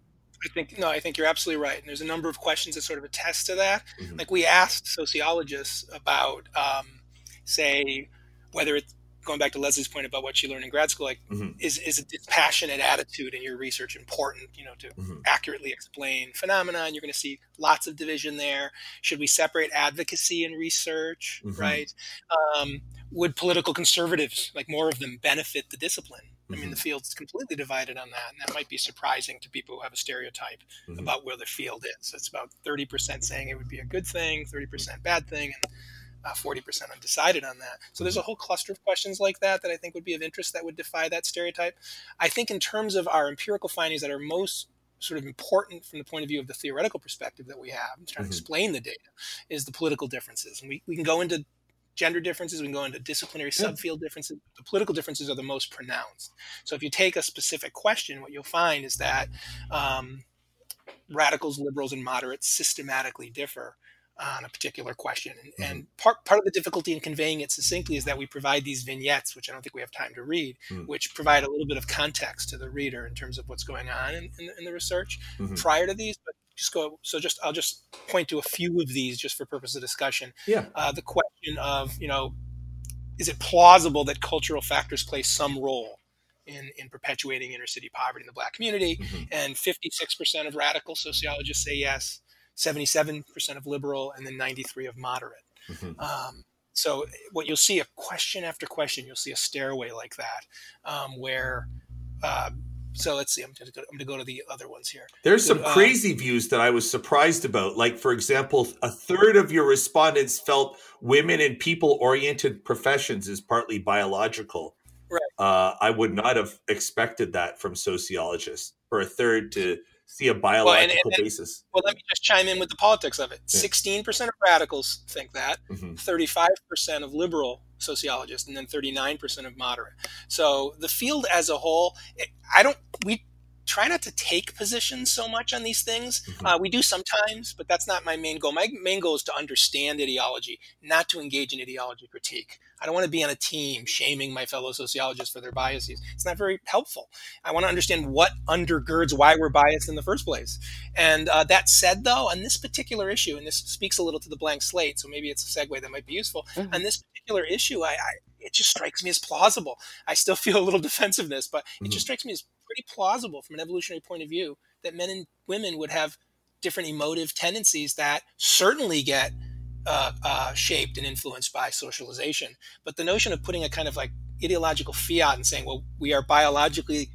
Speaker 3: I think you're absolutely right. And there's a number of questions that sort of attest to that. Like we asked sociologists about, say, whether it's going back to Leslie's point about what she learned in grad school, like is a dispassionate attitude in your research important, to accurately explain phenomena? And you're going to see lots of division there. Should we separate advocacy and research, right? Would political conservatives, like more of them, benefit the discipline? I mean, the field's completely divided on that. And that might be surprising to people who have a stereotype about where the field is. It's about 30% saying it would be a good thing, 30% bad thing, and 40% undecided on that. So there's a whole cluster of questions like that I think would be of interest that would defy that stereotype. I think in terms of our empirical findings that are most sort of important from the point of view of the theoretical perspective that we have, and trying to explain the data, is the political differences. And we can go into gender differences, we can go into disciplinary subfield differences. The political differences are the most pronounced. So if you take a specific question, what you'll find is that radicals, liberals, and moderates systematically differ on a particular question. And part of the difficulty in conveying it succinctly is that we provide these vignettes, which I don't think we have time to read, which provide a little bit of context to the reader in terms of what's going on in the research prior to these. But I'll just point to a few of these just for purpose of discussion.
Speaker 1: Yeah.
Speaker 3: The question of, is it plausible that cultural factors play some role in perpetuating inner city poverty in the Black community? And 56% of radical sociologists say yes, 77% of liberal, and then 93% of moderate. So what you'll see, a question after question, you'll see a stairway like that, where so let's see. I'm going to go to the other ones here.
Speaker 1: There's some crazy views that I was surprised about. Like, for example, a third of your respondents felt women in people-oriented professions is partly biological.
Speaker 3: Right.
Speaker 1: I would not have expected that from sociologists, for a third to see a biological basis.
Speaker 3: Well, let me just chime in with the politics of it. 16% of radicals think that, 35% of liberal sociologists, and then 39% of moderate. So the field as a whole, we try not to take positions so much on these things. We do sometimes, but that's not my main goal. My main goal is to understand ideology, not to engage in ideology critique. I don't want to be on a team shaming my fellow sociologists for their biases. It's not very helpful. I want to understand what undergirds why we're biased in the first place. And that said, though, on this particular issue, and this speaks a little to the blank slate, so maybe it's a segue that might be useful. On this particular issue, it just strikes me as plausible. I still feel a little defensiveness, but it just strikes me as pretty plausible from an evolutionary point of view that men and women would have different emotive tendencies that certainly get shaped and influenced by socialization. But the notion of putting a kind of like ideological fiat and saying, well, we are biologically,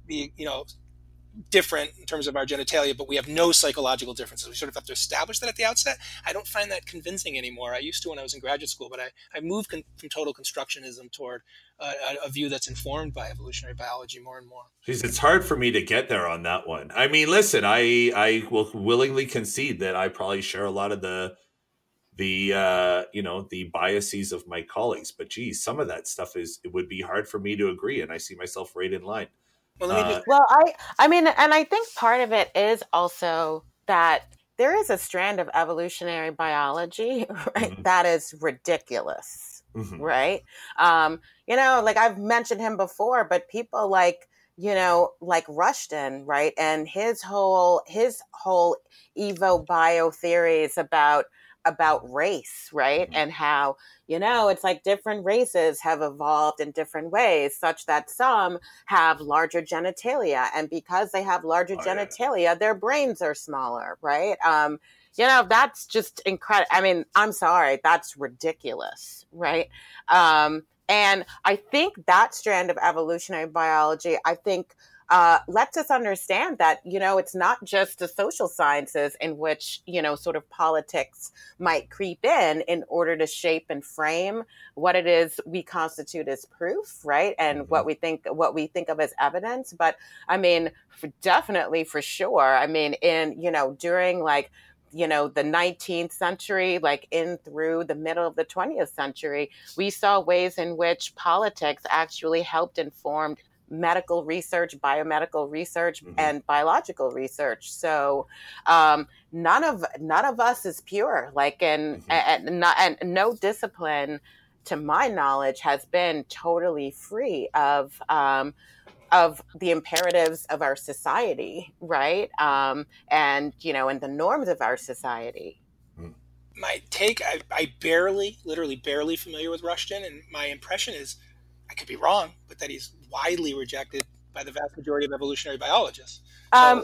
Speaker 3: different in terms of our genitalia, but we have no psychological differences. We sort of have to establish that at the outset. I don't find that convincing anymore. I used to when I was in graduate school, but I moved from total constructionism toward a view that's informed by evolutionary biology more and more.
Speaker 1: Jeez, it's hard for me to get there on that one. I mean, listen, I will willingly concede that I probably share a lot of the biases of my colleagues, but geez, some of that stuff it would be hard for me to agree, and I see myself right in line.
Speaker 2: I mean, and I think part of it is also that there is a strand of evolutionary biology, right, that is ridiculous, right? Like I've mentioned him before, but people like Rushton, right, and his whole Evo bio theories about race, right, and how it's like different races have evolved in different ways such that some have larger genitalia, and because they have larger genitalia, their brains are smaller, right? That's just incredible. I mean, I'm sorry, that's ridiculous, right? And I think that strand of evolutionary biology, lets us understand that, it's not just the social sciences in which, sort of politics might creep in order to shape and frame what it is we constitute as proof, right? And what we think of as evidence. But I mean, definitely for sure. I mean, during the 19th century, like in through the middle of the 20th century, we saw ways in which politics actually helped inform medical research, biomedical research, and biological research. So none of us is pure. And no discipline, to my knowledge, has been totally free of the imperatives of our society, right? And the norms of our society.
Speaker 3: My take, I literally barely familiar with Rushton, and my impression is, I could be wrong, but that he's widely rejected by the vast majority of evolutionary biologists.
Speaker 2: Now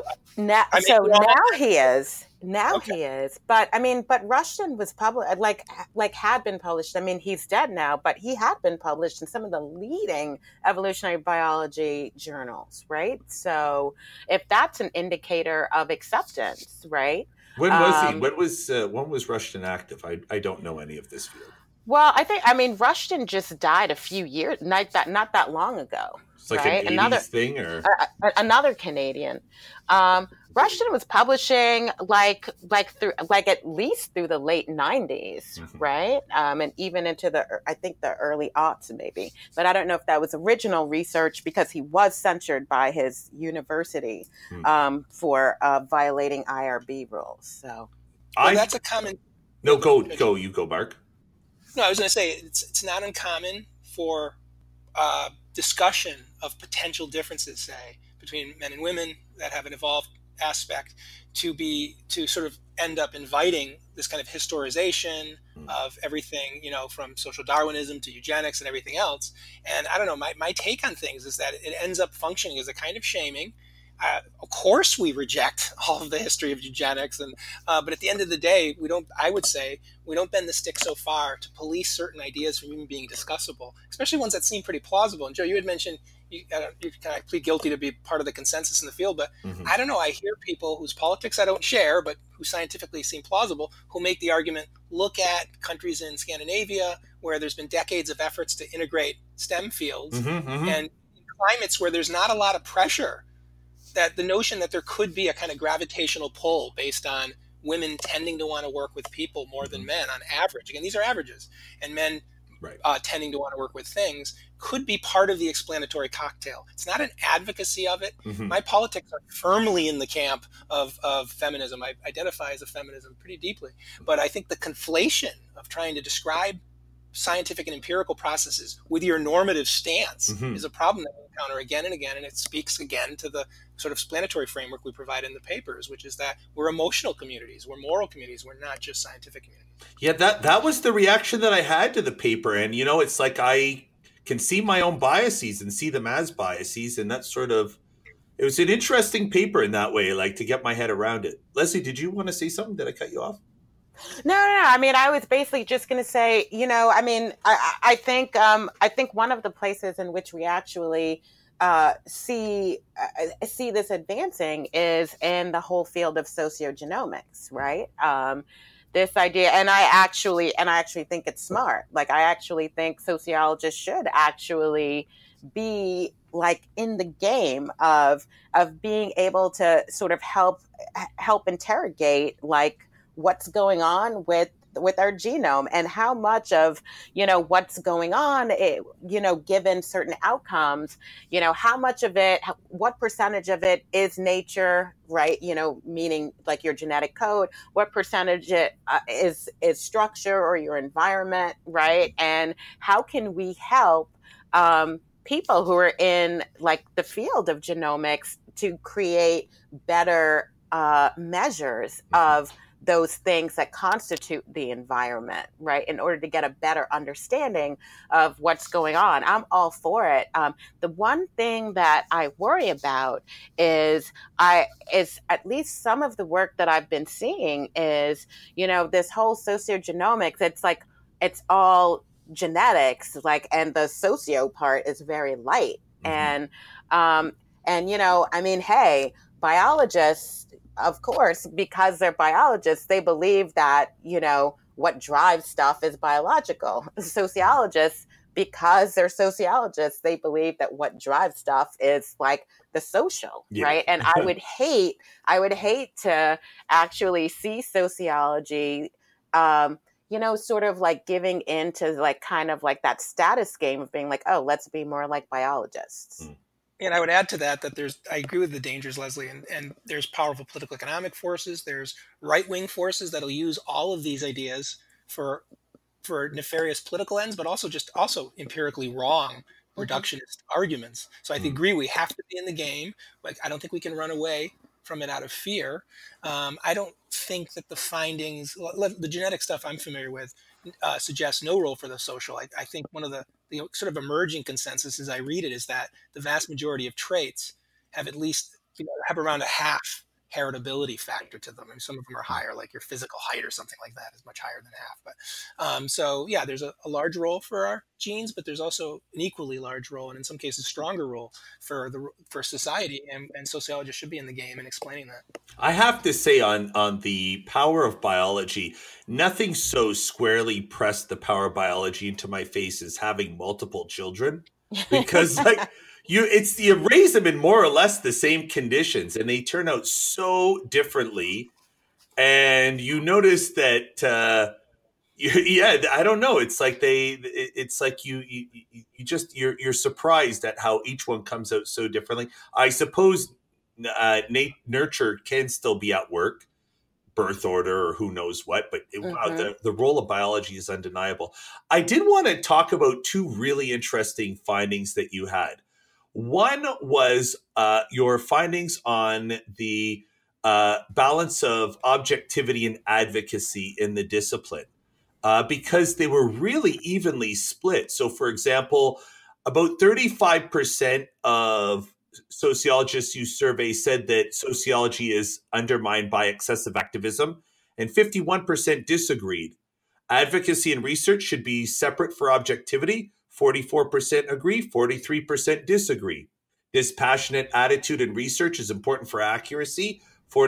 Speaker 2: he is. He is. But I mean, Rushton was had been published. I mean, he's dead now, but he had been published in some of the leading evolutionary biology journals, right? So if that's an indicator of acceptance, right?
Speaker 1: When was he? When was Rushton active? I don't know any of this field.
Speaker 2: Well, Rushton just died a few years, not that long ago.
Speaker 1: It's like
Speaker 2: right?
Speaker 1: an 80s thing, or
Speaker 2: Another Canadian. Rushton was publishing like at least through the late 90s, right? And even into the early aughts maybe. But I don't know if that was original research, because he was censured by his university for violating IRB rules. So
Speaker 3: that's a common.
Speaker 1: No, go, Mark.
Speaker 3: No, I was going to say it's not uncommon for discussion of potential differences, say, between men and women that have an evolved aspect to sort of end up inviting this kind of historization of everything, from social Darwinism to eugenics and everything else. And I don't know, my take on things is that it ends up functioning as a kind of shaming. Of course, we reject all of the history of eugenics, but at the end of the day, I would say we don't bend the stick so far to police certain ideas from even being discussable, especially ones that seem pretty plausible. And Joe, you had mentioned you kind of plead guilty to be part of the consensus in the field, but I don't know. I hear people whose politics I don't share, but who scientifically seem plausible, who make the argument: look at countries in Scandinavia where there's been decades of efforts to integrate STEM fields, and climates where there's not a lot of pressure. That the notion that there could be a kind of gravitational pull based on women tending to want to work with people more than men on average. Again, these are averages, and men tending to want to work with things could be part of the explanatory cocktail. It's not an advocacy of it. My politics are firmly in the camp of feminism. I identify as a feminism pretty deeply, but I think the conflation of trying to describe scientific and empirical processes with your normative stance is a problem that we encounter again and again, and it speaks again to the sort of explanatory framework we provide in the papers, which is that we're emotional communities, we're moral communities, we're not just scientific communities.
Speaker 1: Yeah, that was the reaction that I had to the paper, and it's like I can see my own biases and see them as biases, and that's sort of, it was an interesting paper in that way, like to get my head around it. Leslie, did you want to say something? Did I cut you off?
Speaker 2: No. I mean, I was basically just going to say, I think one of the places in which we actually see this advancing is in the whole field of sociogenomics, right? This idea, and I actually think it's smart. Like, I actually think sociologists should actually be like in the game of being able to sort of help interrogate like what's going on with our genome, and how much of, what's going on, given certain outcomes, how much of it, what percentage of it is nature, right? Meaning like your genetic code, what percentage is structure or your environment, right? And how can we help people who are in like the field of genomics to create better measures of those things that constitute the environment, right? In order to get a better understanding of what's going on. I'm all for it. The one thing that I worry about is at least some of the work that I've been seeing is, this whole sociogenomics, it's like, it's all genetics, like, and the socio part is very light. And hey, biologists, of course, because they're biologists, they believe that, what drives stuff is biological. Sociologists, because they're sociologists, they believe that what drives stuff is like the social, right? And I would hate to actually see sociology, sort of like giving into like kind of like that status game of being like, oh, let's be more like biologists.
Speaker 3: And I would add to that I agree with the dangers, Leslie, and there's powerful political economic forces, there's right-wing forces that'll use all of these ideas for nefarious political ends, but also empirically wrong reductionist arguments. So I agree we have to be in the game. Like, I don't think we can run away from it out of fear. I don't think that the findings, the genetic stuff I'm familiar with, suggests no role for the social. I think one of the sort of emerging consensus as I read it is that the vast majority of traits have at least have around a half heritability factor to them, and some of them are higher, like your physical height or something like that is much higher than half. But there's a large role for our genes, but there's also an equally large role, and in some cases stronger role for society, and sociologists should be in the game and explaining that.
Speaker 1: I have to say on the power of biology, nothing so squarely pressed the power of biology into my face as having multiple children, because like you raise them in more or less the same conditions, and they turn out so differently. And you notice that, yeah, I don't know. It's like it's like you're surprised at how each one comes out so differently. I suppose nurture can still be at work, birth order or who knows what, but wow, the role of biology is undeniable. I did want to talk about two really interesting findings that you had. One was your findings on the balance of objectivity and advocacy in the discipline, because they were really evenly split. So, for example, about 35% of sociologists you survey said that sociology is undermined by excessive activism, and 51% disagreed. Advocacy and research should be separate for objectivity. 44% agree, 43% disagree. Dispassionate attitude in research is important for accuracy.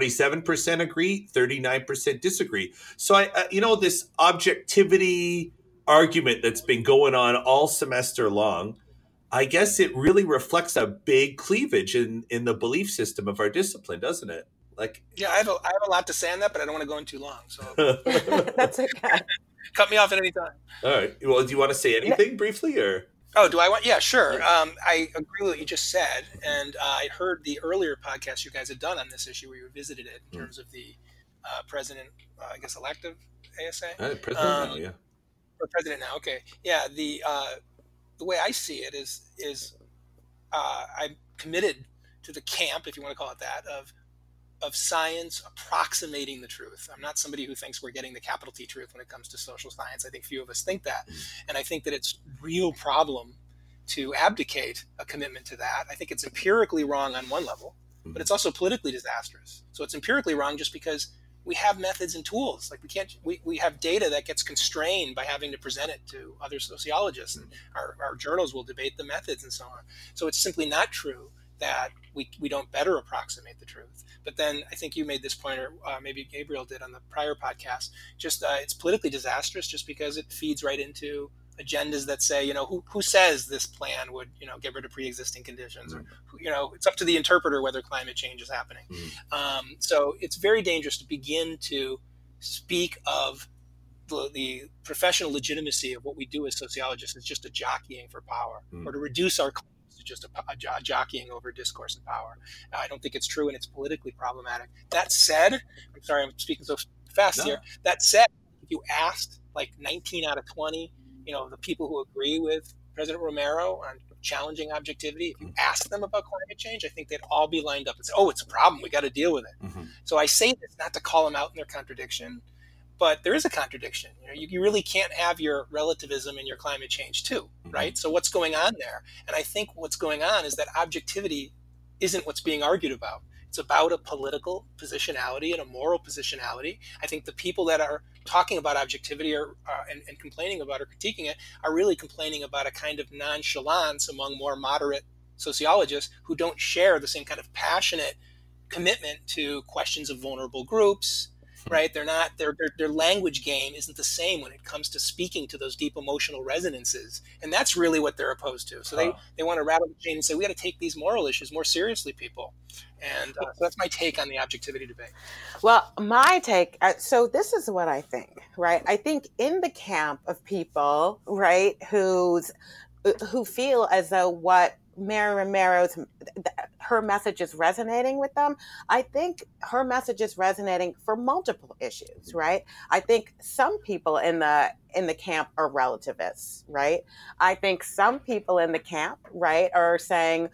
Speaker 1: 47% agree, 39% disagree. So this objectivity argument that's been going on all semester long, I guess it really reflects a big cleavage in the belief system of our discipline, doesn't it?
Speaker 3: Yeah, I have a lot to say on that, but I don't want to go in too long. So
Speaker 2: That's okay.
Speaker 3: Cut me off at any time.
Speaker 1: All right. Well, do you want to say anything briefly, or?
Speaker 3: Oh, do I want? Yeah, sure. I agree with what you just said, and I heard the earlier podcast you guys had done on this issue where you visited it in terms of the president, I guess, elective ASA.
Speaker 1: President now, yeah.
Speaker 3: Or president now, okay. Yeah, the way I see it is I'm committed to the camp, if you want to call it that, of science approximating the truth. I'm not somebody who thinks we're getting the capital T truth when it comes to social science. I think few of us think that. And I think that it's a real problem to abdicate a commitment to that. I think it's empirically wrong on one level, but it's also politically disastrous. So it's empirically wrong just because we have methods and tools. Like we have data that gets constrained by having to present it to other sociologists, and our journals will debate the methods and so on. So it's simply not true that we don't better approximate the truth. But then I think you made this point, or maybe Gabriel did on the prior podcast, just it's politically disastrous just because it feeds right into agendas that say, who says this plan would, get rid of pre-existing conditions, or, it's up to the interpreter whether climate change is happening. So it's very dangerous to begin to speak of the professional legitimacy of what we do as sociologists as just a jockeying for power, or to reduce our claims to just a jockeying over discourse and power. I don't think it's true, and it's politically problematic. That said, I'm sorry I'm speaking so fast here. That said, if you asked like 19 out of 20, the people who agree with President Romero on challenging objectivity, if you ask them about climate change, I think they'd all be lined up and say, oh, it's a problem, we got to deal with it. So I say this not to call them out in their contradiction, but there is a contradiction. You really can't have your relativism and your climate change too, right? So what's going on there? And I think what's going on is that objectivity isn't what's being argued about. It's about a political positionality and a moral positionality. I think the people that are talking about objectivity and complaining about or critiquing it are really complaining about a kind of nonchalance among more moderate sociologists who don't share the same kind of passionate commitment to questions of vulnerable groups, right? They're not, their language game isn't the same when it comes to speaking to those deep emotional resonances. And that's really what they're opposed to. So they want to rattle the chain and say, we got to take these moral issues more seriously, people. And so that's my take on the objectivity debate.
Speaker 2: Well, my take, so this is what I think, right? I think in the camp of people, right, who feel as though what Mayor Romero's, her message is resonating with them. I think her message is resonating for multiple issues, right? I think some people in the camp are relativists, right? I think some people in the camp, right, are saying,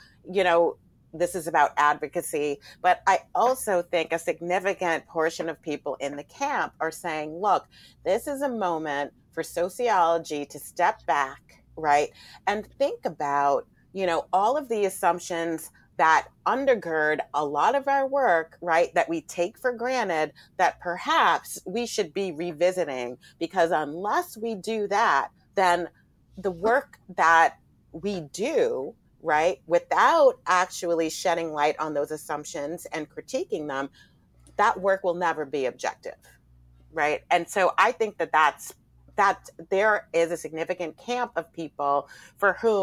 Speaker 2: this is about advocacy. But I also think a significant portion of people in the camp are saying, look, this is a moment for sociology to step back, right, and think about all of the assumptions that undergird a lot of our work, right, that we take for granted, that perhaps we should be revisiting, because unless we do that, then the work that we do, right, without actually shedding light on those assumptions and critiquing them, that work will never be objective, right? And so I think that there is a significant camp of people for whom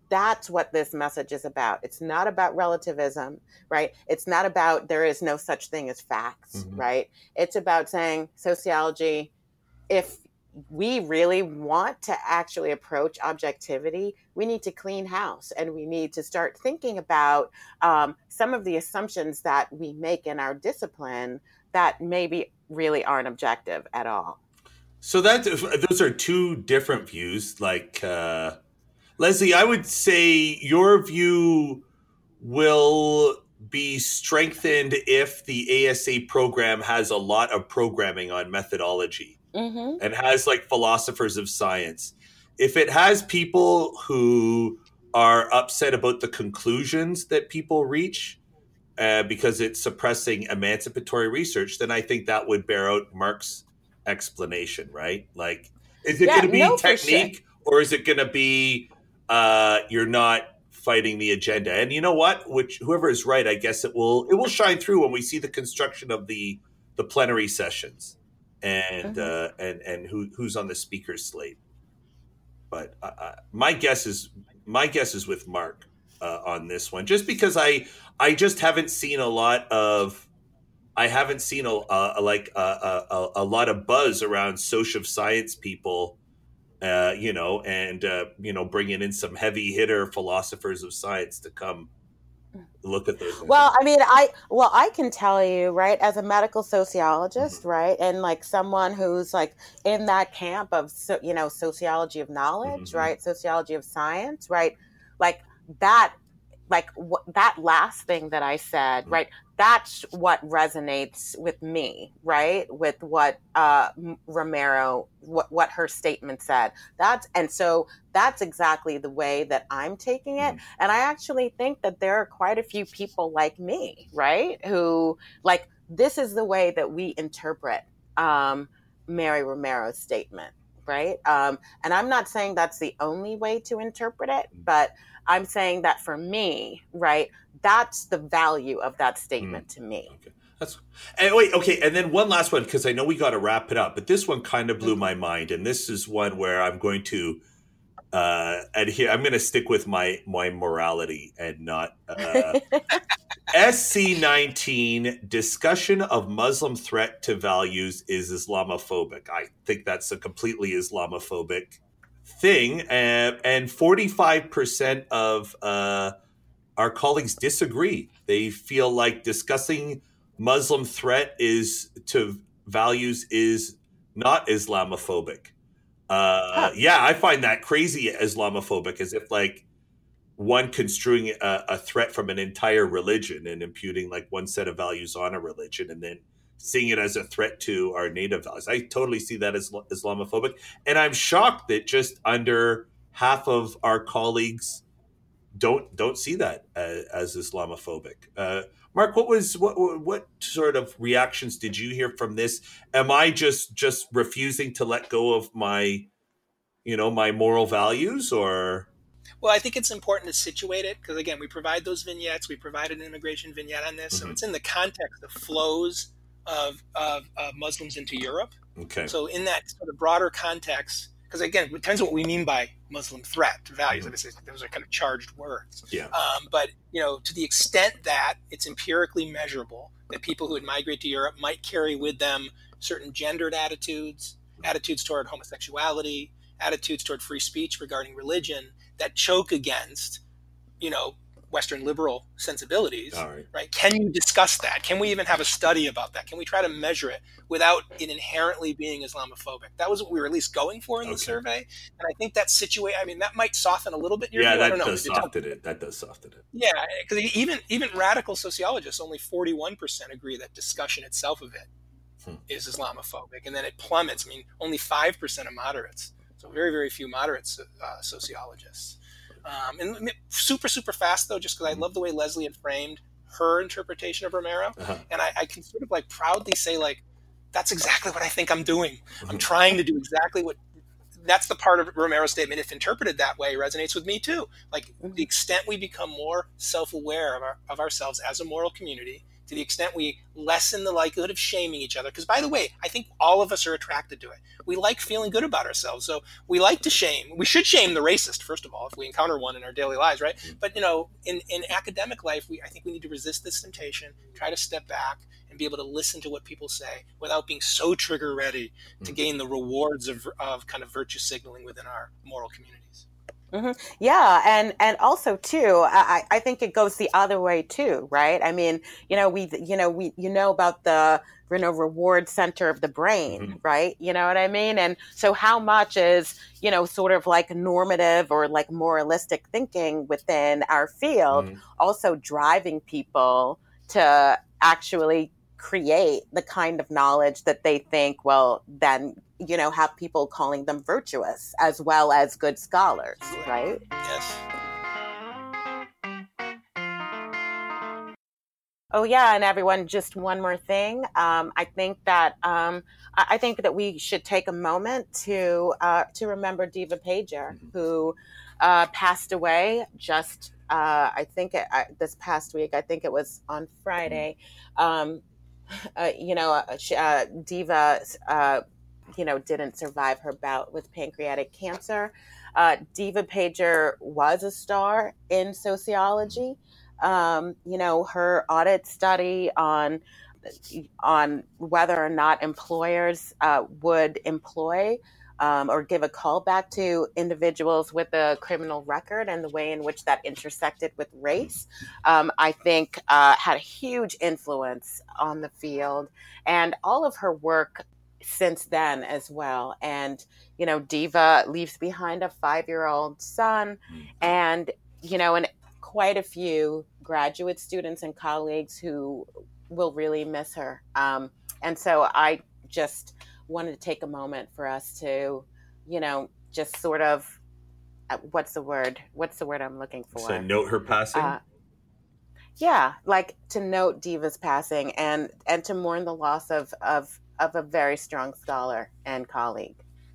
Speaker 2: that's what this message is about. It's not about relativism, right? It's not about there is no such thing as facts, right? It's about saying sociology, if we really want to actually approach objectivity, we need to clean house, and we need to start thinking about some of the assumptions that we make in our discipline that maybe really aren't objective at all.
Speaker 1: So those are two different views. Like, Leslie, I would say your view will be strengthened if the ASA program has a lot of programming on methodology and has like philosophers of science. If it has people who are upset about the conclusions that people reach because it's suppressing emancipatory research, then I think that would bear out Mark's explanation, right? Like, is it going to be technique, or is it going to be you're not fighting the agenda? And you know what? Whoever is right, I guess it will shine through when we see the construction of the plenary sessions and who's on the speaker's slate. But my guess is with Mark on this one, just because I just haven't seen a lot of. I haven't seen a lot of buzz around social science people, bringing in some heavy hitter philosophers of science to come look at those.
Speaker 2: Well, I mean, I can tell you, right, as a medical sociologist, right, and like someone who's like in that camp of, sociology of knowledge, right, sociology of science, right, like that. Like that last thing that I said, right? That's what resonates with me, right? With what Romero, what her statement said. So that's exactly the way that I'm taking it. And I actually think that there are quite a few people like me, right? Who like, this is the way that we interpret Mary Romero's statement, right? And I'm not saying that's the only way to interpret it, but I'm saying that for me, right, that's the value of that statement to me.
Speaker 1: Okay. And then one last one, because I know we got to wrap it up, but this one kind of blew my mind. And this is one where I'm going to adhere. I'm going to stick with my morality and not SC19, discussion of Muslim threat to values is Islamophobic. I think that's a completely Islamophobic thing, and 45% of our colleagues disagree. They feel like discussing Muslim threat to values is not Islamophobic. Yeah, I find that crazy Islamophobic, as if like one construing a threat from an entire religion and imputing like one set of values on a religion and then seeing it as a threat to our native values. I totally see that as Islamophobic. And I'm shocked that just under half of our colleagues don't see that as Islamophobic. Mark, what sort of reactions did you hear from this? Am I just refusing to let go of my moral values, or?
Speaker 3: Well, I think it's important to situate it because, again, we provide those vignettes. We provide an immigration vignette on this. So it's in the context of flows of Muslims into Europe.
Speaker 1: Okay.
Speaker 3: So in that sort of broader context, because, again, it depends on what we mean by Muslim threat to values. Obviously, those are kind of charged words.
Speaker 1: Yeah.
Speaker 3: But, to the extent that it's empirically measurable that people who would migrate to Europe might carry with them certain gendered attitudes toward homosexuality, attitudes toward free speech regarding religion that choke against, Western liberal sensibilities, right? Can you discuss that? Can we even have a study about that? Can we try to measure it without it inherently being Islamophobic? That was what we were at least going for in the survey. And I think that that might soften a little bit your view.
Speaker 1: That does soften it. That does soften it.
Speaker 3: Yeah, because even radical sociologists, only 41% agree that discussion itself of it is Islamophobic. And then it plummets. Only 5% of moderates. So very, very few moderate sociologists. And super, super fast, though, just because I love the way Leslie had framed her interpretation of Romero. And I can sort of like proudly say, like, that's exactly what I think I'm doing. I'm trying to do exactly that's the part of Romero's statement, if interpreted that way, resonates with me too. Like the extent we become more self-aware of ourselves as a moral community, to the extent we lessen the likelihood of shaming each other, because by the way, I think all of us are attracted to it. We like feeling good about ourselves. So we like to shame. We should shame the racist, first of all, if we encounter one in our daily lives, right? But, you know, in academic life, I think we need to resist this temptation, try to step back and be able to listen to what people say without being so trigger ready to gain the rewards of kind of virtue signaling within our moral communities.
Speaker 2: Mm-hmm. Yeah, and also too, I think it goes the other way too, right? I mean, we about the reward center of the brain, right? You know what I mean? And so how much is, sort of like normative or like moralistic thinking within our field also driving people to actually create the kind of knowledge that they think will then have people calling them virtuous as well as good scholars, right?
Speaker 3: Yes.
Speaker 2: Oh yeah, and everyone, just one more thing. I think that we should take a moment to remember Diva Pager, who passed away just this past week. I think it was on Friday. Diva didn't survive her bout with pancreatic cancer. Diva Pager was a star in sociology. Her audit study on whether or not employers would employ or give a call back to individuals with a criminal record and the way in which that intersected with race, I think had a huge influence on the field, and all of her work since then as well. And, Diva leaves behind a 5-year-old son and quite a few graduate students and colleagues who will really miss her. And so I just wanted to take a moment for us to, just sort of, what's the word I'm looking for?
Speaker 1: So note her passing?
Speaker 2: Yeah, like to note Diva's passing and to mourn the loss of a very strong scholar and colleague.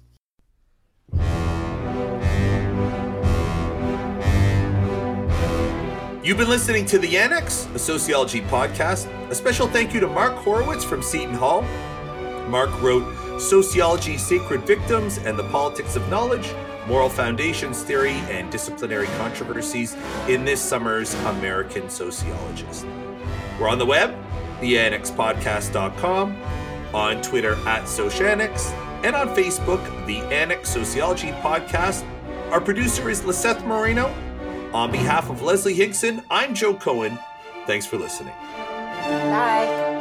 Speaker 1: You've been listening to The Annex, a sociology podcast. A special thank you to Mark Horowitz from Seton Hall. Mark wrote Sociology, Sacred Victims and the Politics of Knowledge, Moral Foundations Theory and Disciplinary Controversies in this summer's American Sociologist. We're on the web, theannexpodcast.com, on Twitter @SocAnnex, and on Facebook, The Annex Sociology Podcast. Our producer is Lisette Moreno. On behalf of Leslie Higson, I'm Joe Cohen. Thanks for listening.
Speaker 2: Bye.